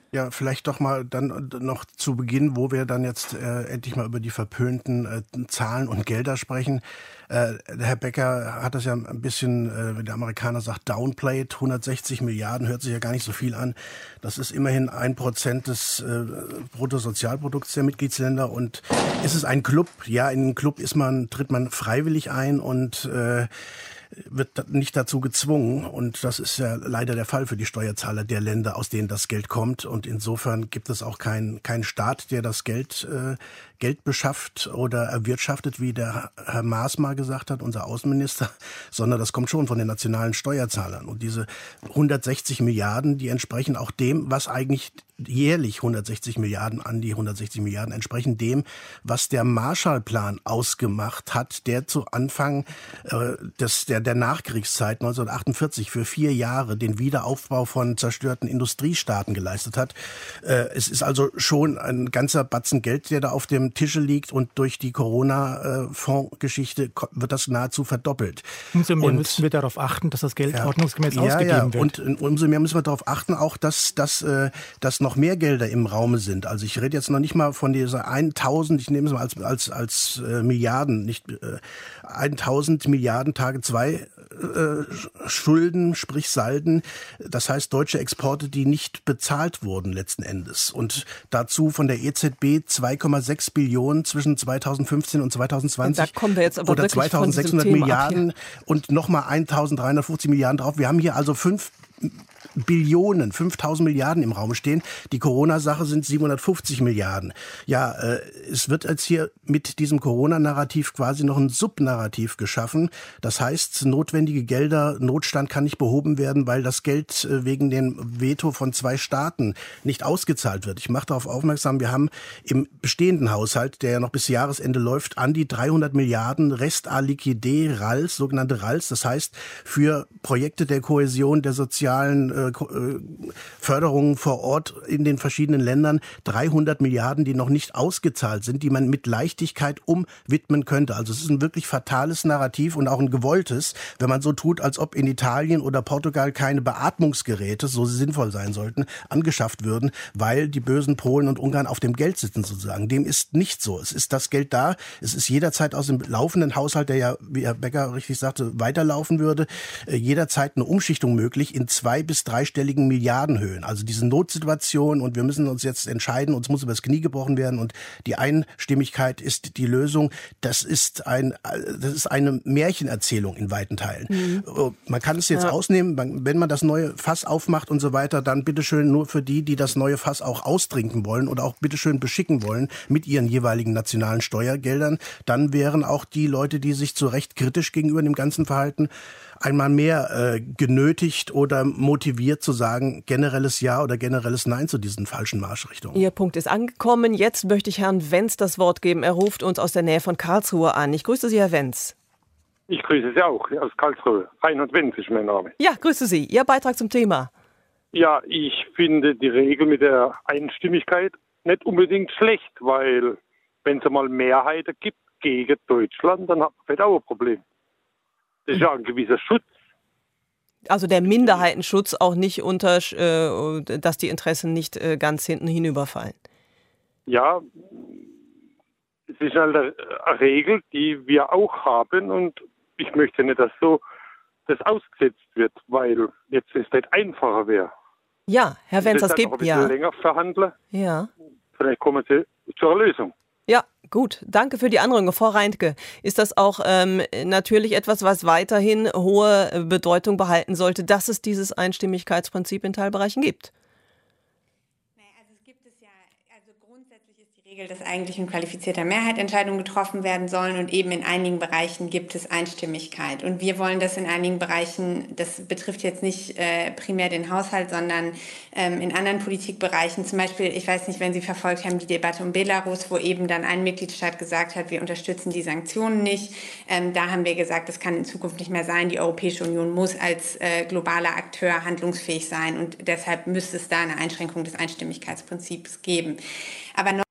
Ja, vielleicht doch mal dann noch zu Beginn, wo wir dann jetzt äh, endlich mal über die verpönten äh, Zahlen und Gelder sprechen. Äh, Herr Becker hat das ja ein bisschen, äh, wie der Amerikaner sagt, downplayed. hundertsechzig Milliarden hört sich ja gar nicht so viel an. Das ist immerhin ein Prozent des äh, Bruttosozialprodukts der Mitgliedsländer. Und ist es ein Club? Ja, in einen Club ist man, tritt man freiwillig ein und äh, wird nicht dazu gezwungen. Und das ist ja leider der Fall für die Steuerzahler der Länder, aus denen das Geld kommt. Und insofern gibt es auch keinen keinen Staat, der das Geld äh, Geld beschafft oder erwirtschaftet, wie der Herr Maas mal gesagt hat, unser Außenminister, sondern das kommt schon von den nationalen Steuerzahlern. Und diese hundertsechzig Milliarden, die entsprechen auch dem, was eigentlich jährlich hundertsechzig Milliarden an die hundertsechzig Milliarden entsprechen dem, was der Marshallplan ausgemacht hat, der zu Anfang äh, des, der, der Nachkriegszeit neunzehnhundertachtundvierzig für vier Jahre den Wiederaufbau von zerstörten Industriestaaten geleistet hat. Äh, es ist also schon ein ganzer Batzen Geld, der da auf dem Tische liegt, und durch die Corona-Fonds-Geschichte wird das nahezu verdoppelt. Umso mehr und, müssen wir darauf achten, dass das Geld ja, ordnungsgemäß ja, ausgegeben ja. wird. Und umso mehr müssen wir darauf achten, auch dass, dass, äh, dass noch mehr Gelder im Raume sind. Also ich rede jetzt noch nicht mal von dieser tausend, ich nehme es mal als, als, als äh, Milliarden, nicht äh, tausend Milliarden Tage zwei äh, Schulden, sprich Salden. Das heißt deutsche Exporte, die nicht bezahlt wurden letzten Endes. Und dazu von der E Z B zwei Komma sechs Billionen zwischen zweitausendfünfzehn und zweitausendzwanzig. Und da kommen wir jetzt aber oder zweitausendsechshundert Milliarden und nochmal eintausenddreihundertfünfzig Milliarden drauf. Wir haben hier also fünf Billionen, fünftausend Milliarden im Raum stehen. Die Corona-Sache sind siebenhundertfünfzig Milliarden. Ja, äh, es wird jetzt hier mit diesem Corona-Narrativ quasi noch ein Subnarrativ geschaffen. Das heißt, notwendige Gelder, Notstand kann nicht behoben werden, weil das Geld äh, wegen dem Veto von zwei Staaten nicht ausgezahlt wird. Ich mache darauf aufmerksam, wir haben im bestehenden Haushalt, der ja noch bis Jahresende läuft, an die dreihundert Milliarden Rest à liquide, R A Ls, sogenannte R A Ls. Das heißt, für Projekte der Kohäsion, der sozialen äh, Förderungen vor Ort in den verschiedenen Ländern dreihundert Milliarden, die noch nicht ausgezahlt sind, die man mit Leichtigkeit umwidmen könnte. Also es ist ein wirklich fatales Narrativ und auch ein gewolltes, wenn man so tut, als ob in Italien oder Portugal keine Beatmungsgeräte, so sinnvoll sein sollten, angeschafft würden, weil die bösen Polen und Ungarn auf dem Geld sitzen sozusagen. Dem ist nicht so. Es ist das Geld da. Es ist jederzeit aus dem laufenden Haushalt, der ja, wie Herr Becker richtig sagte, weiterlaufen würde, jederzeit eine Umschichtung möglich in zwei bis dreistelligen Milliardenhöhen. Also diese Notsituation, und wir müssen uns jetzt entscheiden, uns muss übers Knie gebrochen werden, und die Einstimmigkeit ist die Lösung. Das ist ein, das ist eine Märchenerzählung in weiten Teilen. Mhm. Man kann es jetzt ja. ausnehmen, wenn man das neue Fass aufmacht und so weiter, dann bitteschön nur für die, die das neue Fass auch austrinken wollen oder auch bitteschön beschicken wollen mit ihren jeweiligen nationalen Steuergeldern. Dann wären auch die Leute, die sich zu Recht kritisch gegenüber dem ganzen Verhalten einmal mehr äh, genötigt oder motiviert zu sagen, generelles Ja oder generelles Nein zu diesen falschen Marschrichtungen. Ihr Punkt ist angekommen. Jetzt möchte ich Herrn Wenz das Wort geben. Er ruft uns aus der Nähe von Karlsruhe an. Ich grüße Sie, Herr Wenz. Ich grüße Sie auch aus Karlsruhe. Reinhard Wenz ist mein Name. Ja, grüße Sie. Ihr Beitrag zum Thema. Ja, ich finde die Regel mit der Einstimmigkeit nicht unbedingt schlecht, weil wenn es einmal Mehrheiten gibt gegen Deutschland, dann hat man vielleicht auch ein Problem. Das ist ja ein gewisser Schutz. Also der Minderheitenschutz auch nicht unter, äh, dass die Interessen nicht äh, ganz hinten hinüberfallen. Ja, es ist halt eine Regel, die wir auch haben, und ich möchte nicht, dass so das ausgesetzt wird, weil jetzt es nicht einfacher wäre. Ja, Herr Wenz, das gibt ein bisschen ja. länger verhandeln. Ja. Vielleicht kommen Sie zur Lösung. Ja, gut. Danke für die Anregung. Frau Reintke, ist das auch ähm, natürlich etwas, was weiterhin hohe Bedeutung behalten sollte, dass es dieses Einstimmigkeitsprinzip in Teilbereichen gibt? Regel, dass eigentlich in qualifizierter Mehrheit Entscheidungen getroffen werden sollen, und eben in einigen Bereichen gibt es Einstimmigkeit. Und wir wollen das in einigen Bereichen, das betrifft jetzt nicht äh, primär den Haushalt, sondern ähm, in anderen Politikbereichen, zum Beispiel, ich weiß nicht, wenn Sie verfolgt haben, die Debatte um Belarus, wo eben dann ein Mitgliedstaat gesagt hat, wir unterstützen die Sanktionen nicht. Ähm, da haben wir gesagt, das kann in Zukunft nicht mehr sein. Die Europäische Union muss als äh, globaler Akteur handlungsfähig sein, und deshalb müsste es da eine Einschränkung des Einstimmigkeitsprinzips geben. Aber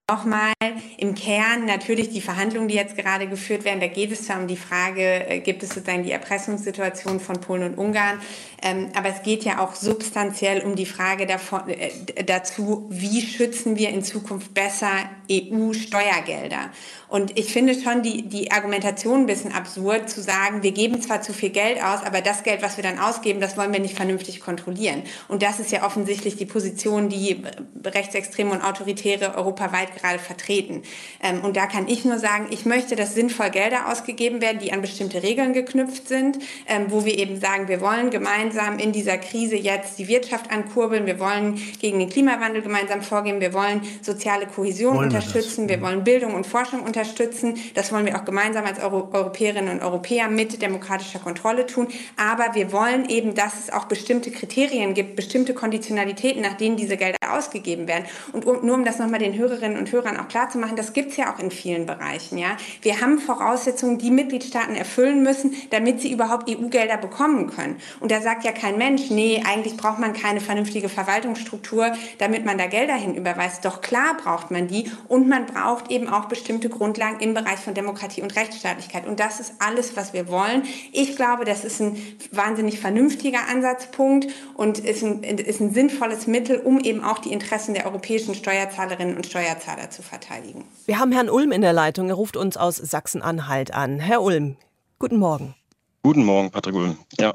Nochmal im Kern natürlich die Verhandlungen, die jetzt gerade geführt werden, da geht es zwar um die Frage, gibt es sozusagen die Erpressungssituation von Polen und Ungarn, ähm, aber es geht ja auch substanziell um die Frage davon, äh, dazu, wie schützen wir in Zukunft besser E U-Steuergelder. Und ich finde schon die, die Argumentation ein bisschen absurd, zu sagen, wir geben zwar zu viel Geld aus, aber das Geld, was wir dann ausgeben, das wollen wir nicht vernünftig kontrollieren. Und das ist ja offensichtlich die Position, die Rechtsextreme und Autoritäre europaweit gerade vertreten. Ähm, und da kann ich nur sagen, ich möchte, dass sinnvoll Gelder ausgegeben werden, die an bestimmte Regeln geknüpft sind, ähm, wo wir eben sagen, wir wollen gemeinsam in dieser Krise jetzt die Wirtschaft ankurbeln, wir wollen gegen den Klimawandel gemeinsam vorgehen, wir wollen soziale Kohäsion wollen unterstützen, wir, wir wollen Bildung und Forschung unterstützen. Unterstützen. Das wollen wir auch gemeinsam als Euro- Europäerinnen und Europäer mit demokratischer Kontrolle tun. Aber wir wollen eben, dass es auch bestimmte Kriterien gibt, bestimmte Konditionalitäten, nach denen diese Gelder ausgegeben werden. Und um, nur um das nochmal den Hörerinnen und Hörern auch klarzumachen, das gibt es ja auch in vielen Bereichen. Ja? Wir haben Voraussetzungen, die Mitgliedstaaten erfüllen müssen, damit sie überhaupt E U-Gelder bekommen können. Und da sagt ja kein Mensch, nee, eigentlich braucht man keine vernünftige Verwaltungsstruktur, damit man da Gelder hinüberweist. Doch klar braucht man die und man braucht eben auch bestimmte Grundlagen im Bereich von Demokratie und Rechtsstaatlichkeit. Und das ist alles, was wir wollen. Ich glaube, das ist ein wahnsinnig vernünftiger Ansatzpunkt und ist ein, ist ein sinnvolles Mittel, um eben auch die Interessen der europäischen Steuerzahlerinnen und Steuerzahler zu verteidigen. Wir haben Herrn Ulm in der Leitung. Er ruft uns aus Sachsen-Anhalt an. Herr Ulm, guten Morgen. Guten Morgen, Patrick Ulm. Ja.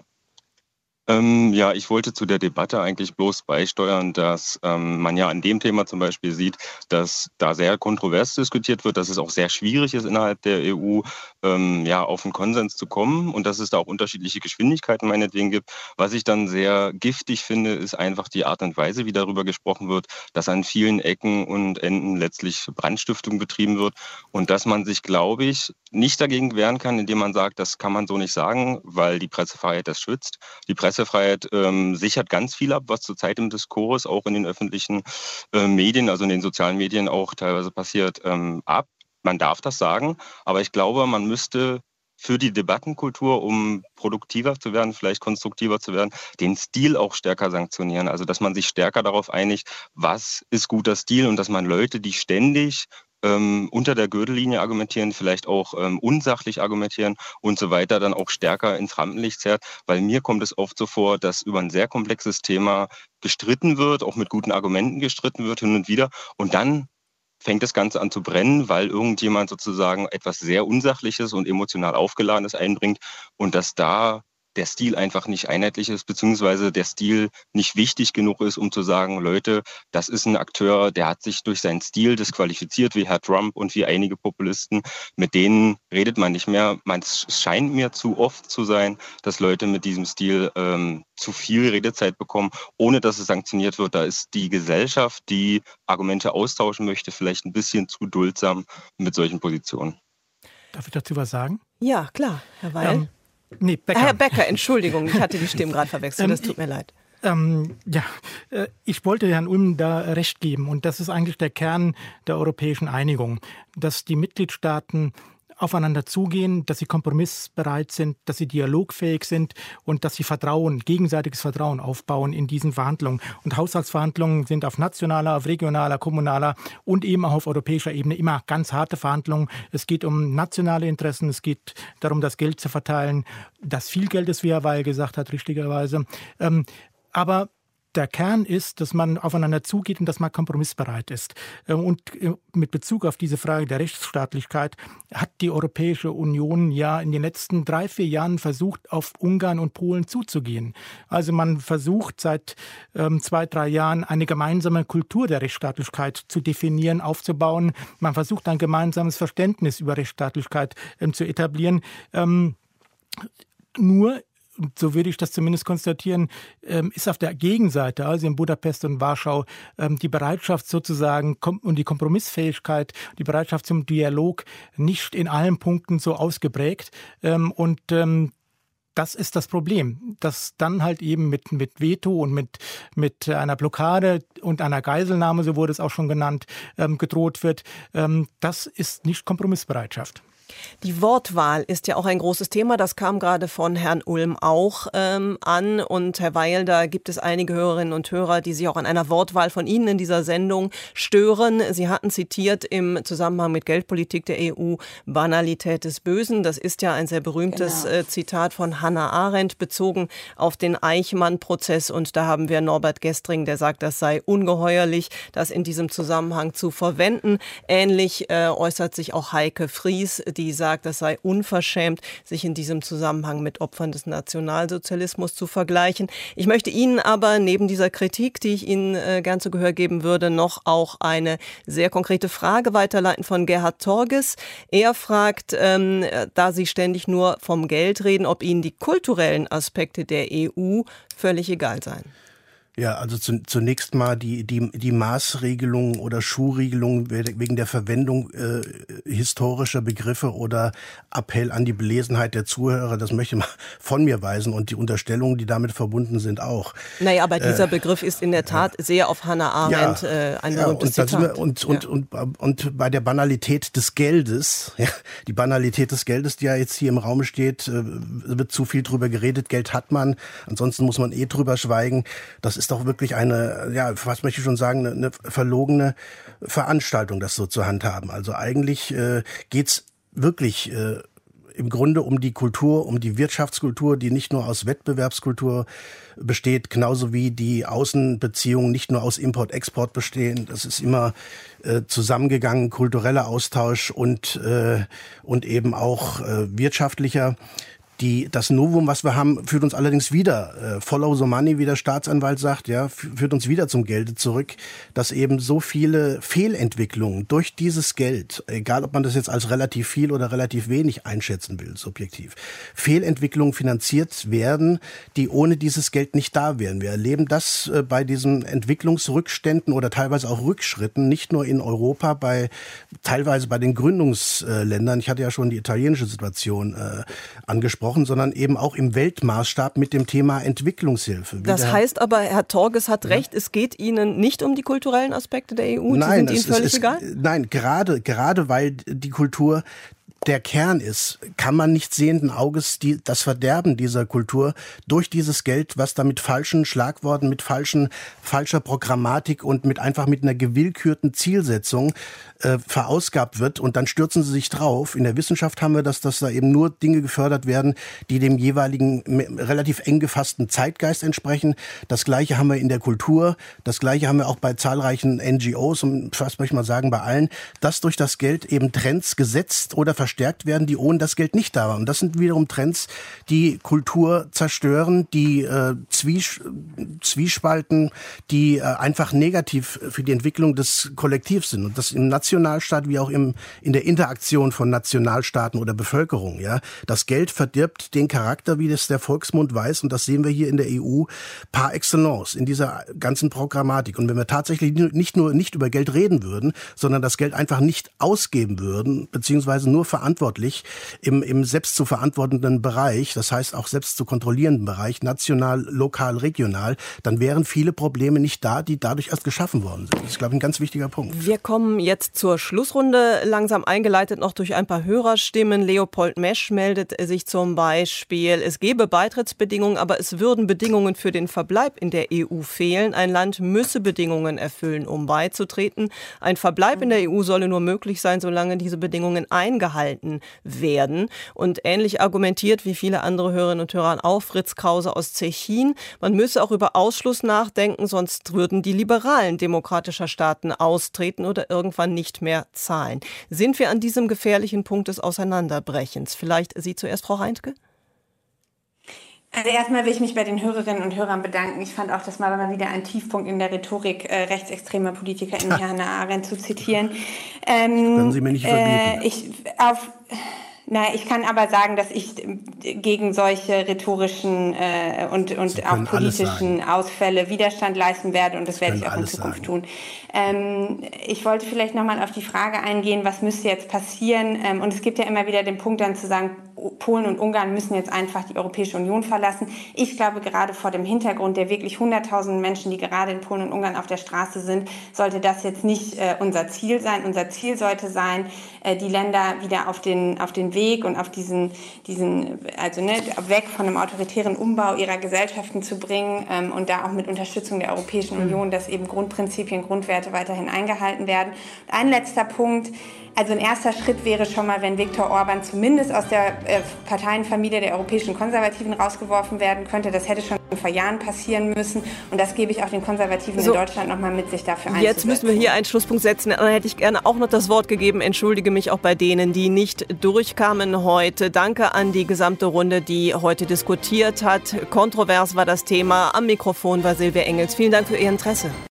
Ähm, ja, ich wollte zu der Debatte eigentlich bloß beisteuern, dass ähm, man ja an dem Thema zum Beispiel sieht, dass da sehr kontrovers diskutiert wird, dass es auch sehr schwierig ist, innerhalb der E U ähm, ja, auf einen Konsens zu kommen und dass es da auch unterschiedliche Geschwindigkeiten meinetwegen gibt. Was ich dann sehr giftig finde, ist einfach die Art und Weise, wie darüber gesprochen wird, dass an vielen Ecken und Enden letztlich Brandstiftung betrieben wird und dass man sich, glaube ich, nicht dagegen wehren kann, indem man sagt, das kann man so nicht sagen, weil die Pressefreiheit das schützt. Die Pressefreiheit ähm, sichert ganz viel ab, was zurzeit im Diskurs auch in den öffentlichen äh, Medien, also in den sozialen Medien auch teilweise passiert, ähm, ab. Man darf das sagen, aber ich glaube, man müsste für die Debattenkultur, um produktiver zu werden, vielleicht konstruktiver zu werden, den Stil auch stärker sanktionieren. Also dass man sich stärker darauf einigt, was ist guter Stil und dass man Leute, die ständig ähm, unter der Gürtellinie argumentieren, vielleicht auch ähm, unsachlich argumentieren und so weiter, dann auch stärker ins Rampenlicht zerrt. Weil mir kommt es oft so vor, dass über ein sehr komplexes Thema gestritten wird, auch mit guten Argumenten gestritten wird hin und wieder und dann fängt das Ganze an zu brennen, weil irgendjemand sozusagen etwas sehr Unsachliches und emotional Aufgeladenes einbringt und dass da der Stil einfach nicht einheitlich ist, beziehungsweise der Stil nicht wichtig genug ist, um zu sagen, Leute, das ist ein Akteur, der hat sich durch seinen Stil disqualifiziert, wie Herr Trump und wie einige Populisten. Mit denen redet man nicht mehr. Man, es scheint mir zu oft zu sein, dass Leute mit diesem Stil ähm, zu viel Redezeit bekommen, ohne dass es sanktioniert wird. Da ist die Gesellschaft, die Argumente austauschen möchte, vielleicht ein bisschen zu duldsam mit solchen Positionen. Darf ich dazu was sagen? Ja, klar, Herr Weil. Ähm, Nee, Becker. Herr Becker, Entschuldigung, ich hatte die Stimmen gerade verwechselt, das tut mir leid. Ähm, ja, äh, ich wollte Herrn Ulm da recht geben und das ist eigentlich der Kern der europäischen Einigung, dass die Mitgliedstaaten aufeinander zugehen, dass sie kompromissbereit sind, dass sie dialogfähig sind und dass sie Vertrauen, gegenseitiges Vertrauen aufbauen in diesen Verhandlungen. Und Haushaltsverhandlungen sind auf nationaler, auf regionaler, kommunaler und eben auch auf europäischer Ebene immer ganz harte Verhandlungen. Es geht um nationale Interessen, es geht darum, das Geld zu verteilen, das viel Geld ist, wie Herr Weil gesagt hat, richtigerweise. Ähm, aber der Kern ist, dass man aufeinander zugeht und dass man kompromissbereit ist. Und mit Bezug auf diese Frage der Rechtsstaatlichkeit hat die Europäische Union ja in den letzten drei, vier Jahren versucht, auf Ungarn und Polen zuzugehen. Also man versucht seit ähm, zwei, drei Jahren eine gemeinsame Kultur der Rechtsstaatlichkeit zu definieren, aufzubauen. Man versucht ein gemeinsames Verständnis über Rechtsstaatlichkeit ähm, zu etablieren. Ähm, nur so würde ich das zumindest konstatieren, ist auf der Gegenseite, also in Budapest und Warschau, die Bereitschaft sozusagen und die Kompromissfähigkeit, die Bereitschaft zum Dialog nicht in allen Punkten so ausgeprägt. Und das ist das Problem, dass dann halt eben mit, mit Veto und mit, mit einer Blockade und einer Geiselnahme, so wurde es auch schon genannt, gedroht wird. Das ist nicht Kompromissbereitschaft. Die Wortwahl ist ja auch ein großes Thema. Das kam gerade von Herrn Ulm auch ähm, an. Und Herr Weil, da gibt es einige Hörerinnen und Hörer, die sich auch an einer Wortwahl von Ihnen in dieser Sendung stören. Sie hatten zitiert im Zusammenhang mit Geldpolitik der E U Banalität des Bösen. Das ist ja ein sehr berühmtes genau. äh, Zitat von Hannah Arendt, bezogen auf den Eichmann-Prozess. Und da haben wir Norbert Gestring, der sagt, das sei ungeheuerlich, das in diesem Zusammenhang zu verwenden. Ähnlich äh, äußert sich auch Heike Fries, die sagt, das sei unverschämt, sich in diesem Zusammenhang mit Opfern des Nationalsozialismus zu vergleichen. Ich möchte Ihnen aber neben dieser Kritik, die ich Ihnen äh, gern zu Gehör geben würde, noch auch eine sehr konkrete Frage weiterleiten von Gerhard Torges. Er fragt, ähm, da Sie ständig nur vom Geld reden, ob Ihnen die kulturellen Aspekte der E U völlig egal seien. Ja, also zu, zunächst mal die, die, die Maßregelung oder Schuhregelung wegen der Verwendung äh, historischer Begriffe oder Appell an die Belesenheit der Zuhörer, das möchte ich mal von mir weisen und die Unterstellungen, die damit verbunden sind, auch. Naja, aber dieser äh, Begriff ist in der Tat ja. sehr auf Hannah Arendt ja, äh, ein ja, berühmtes und Zitat. Wir, und, und, ja. und, und, und bei der Banalität des Geldes, ja, die Banalität des Geldes, die ja jetzt hier im Raum steht, äh, wird zu viel drüber geredet, Geld hat man, ansonsten muss man eh drüber schweigen. Das ist ist doch wirklich eine, ja, was möchte ich schon sagen, eine, eine verlogene Veranstaltung, das so zu handhaben. Also eigentlich äh, geht's wirklich äh, im Grunde um die Kultur, um die Wirtschaftskultur, die nicht nur aus Wettbewerbskultur besteht, genauso wie die Außenbeziehungen nicht nur aus Import-Export bestehen. Das ist immer äh, zusammengegangen, kultureller Austausch und, äh, und eben auch äh, wirtschaftlicher. Die, das Novum, was wir haben, führt uns allerdings wieder, äh, follow the money, wie der Staatsanwalt sagt, ja, führt uns wieder zum Gelde zurück, dass eben so viele Fehlentwicklungen durch dieses Geld, egal ob man das jetzt als relativ viel oder relativ wenig einschätzen will, subjektiv, Fehlentwicklungen finanziert werden, die ohne dieses Geld nicht da wären. Wir erleben das äh, bei diesen Entwicklungsrückständen oder teilweise auch Rückschritten, nicht nur in Europa, bei teilweise bei den Gründungsländern. Ich hatte ja schon die italienische Situation äh, angesprochen, sondern eben auch im Weltmaßstab mit dem Thema Entwicklungshilfe. Das heißt aber, Herr Torges hat ja. recht, es geht Ihnen nicht um die kulturellen Aspekte der E U? Nein, die sind Ihnen völlig ist, egal? Nein, gerade, gerade weil die Kultur der Kern ist, kann man nicht sehenden Auges die, das Verderben dieser Kultur durch dieses Geld, was da mit falschen Schlagworten, mit falschen, falscher Programmatik und mit einfach mit einer gewillkürten Zielsetzung äh, verausgabt wird und dann stürzen sie sich drauf. In der Wissenschaft haben wir das, dass da eben nur Dinge gefördert werden, die dem jeweiligen relativ eng gefassten Zeitgeist entsprechen. Das Gleiche haben wir in der Kultur, das Gleiche haben wir auch bei zahlreichen N G Os und fast möchte ich mal sagen bei allen, dass durch das Geld eben Trends gesetzt oder verstärkt werden, die ohne das Geld nicht da waren. Und das sind wiederum Trends, die Kultur zerstören, die äh, Zwies- Zwiespalten, die äh, einfach negativ für die Entwicklung des Kollektivs sind. Und das im Nationalstaat wie auch im, in der Interaktion von Nationalstaaten oder Bevölkerung. Ja, das Geld verdirbt den Charakter, wie das der Volksmund weiß. Und das sehen wir hier in der E U par excellence, in dieser ganzen Programmatik. Und wenn wir tatsächlich nicht nur nicht über Geld reden würden, sondern das Geld einfach nicht ausgeben würden, beziehungsweise nur verantwortlich im, im selbst zu verantwortenden Bereich, das heißt auch selbst zu kontrollierenden Bereich, national, lokal, regional, dann wären viele Probleme nicht da, die dadurch erst geschaffen worden sind. Das ist, glaube ich, ein ganz wichtiger Punkt. Wir kommen jetzt zur Schlussrunde, langsam eingeleitet noch durch ein paar Hörerstimmen. Leopold Mesch meldet sich zum Beispiel, es gebe Beitrittsbedingungen, aber es würden Bedingungen für den Verbleib in der E U fehlen. Ein Land müsse Bedingungen erfüllen, um beizutreten. Ein Verbleib in der E U solle nur möglich sein, solange diese Bedingungen eingehalten werden. Und ähnlich argumentiert wie viele andere Hörerinnen und Hörer auch Fritz Krause aus Zechin. Man müsse auch über Ausschluss nachdenken, sonst würden die Liberalen demokratischer Staaten austreten oder irgendwann nicht mehr zahlen. Sind wir an diesem gefährlichen Punkt des Auseinanderbrechens? Vielleicht Sie zuerst, Frau Reintke? Also erstmal will ich mich bei den Hörerinnen und Hörern bedanken. Ich fand auch, das war mal wieder ein Tiefpunkt in der Rhetorik äh, rechtsextremer Politiker in Hannah Arendt zu zitieren. Ähm, Können Sie mir nicht verbieten. Äh, ich, auf, na, ich kann aber sagen, dass ich gegen solche rhetorischen äh, und, und auch politischen Ausfälle Widerstand leisten werde und das werde ich auch in Zukunft sagen. tun. Ähm, ich wollte vielleicht nochmal auf die Frage eingehen, was müsste jetzt passieren? Ähm, und es gibt ja immer wieder den Punkt dann zu sagen, Polen und Ungarn müssen jetzt einfach die Europäische Union verlassen. Ich glaube, gerade vor dem Hintergrund der wirklich hunderttausenden Menschen, die gerade in Polen und Ungarn auf der Straße sind, sollte das jetzt nicht äh, unser Ziel sein. Unser Ziel sollte sein, äh, die Länder wieder auf den, auf den Weg und auf diesen, diesen also ne, weg von einem autoritären Umbau ihrer Gesellschaften zu bringen ähm, und da auch mit Unterstützung der Europäischen mhm. Union, dass eben Grundprinzipien, Grundwerte weiterhin eingehalten werden. Und ein letzter Punkt. Also ein erster Schritt wäre schon mal, wenn Viktor Orban zumindest aus der äh, Parteienfamilie der europäischen Konservativen rausgeworfen werden könnte. Das hätte schon vor Jahren passieren müssen. Und das gebe ich auch den Konservativen so, in Deutschland nochmal mit, sich dafür einzusetzen. Jetzt müssen wir hier einen Schlusspunkt setzen. Dann hätte ich gerne auch noch das Wort gegeben. Entschuldige mich auch bei denen, die nicht durchkamen heute. Danke an die gesamte Runde, die heute diskutiert hat. Kontrovers war das Thema. Am Mikrofon war Silvia Engels. Vielen Dank für Ihr Interesse.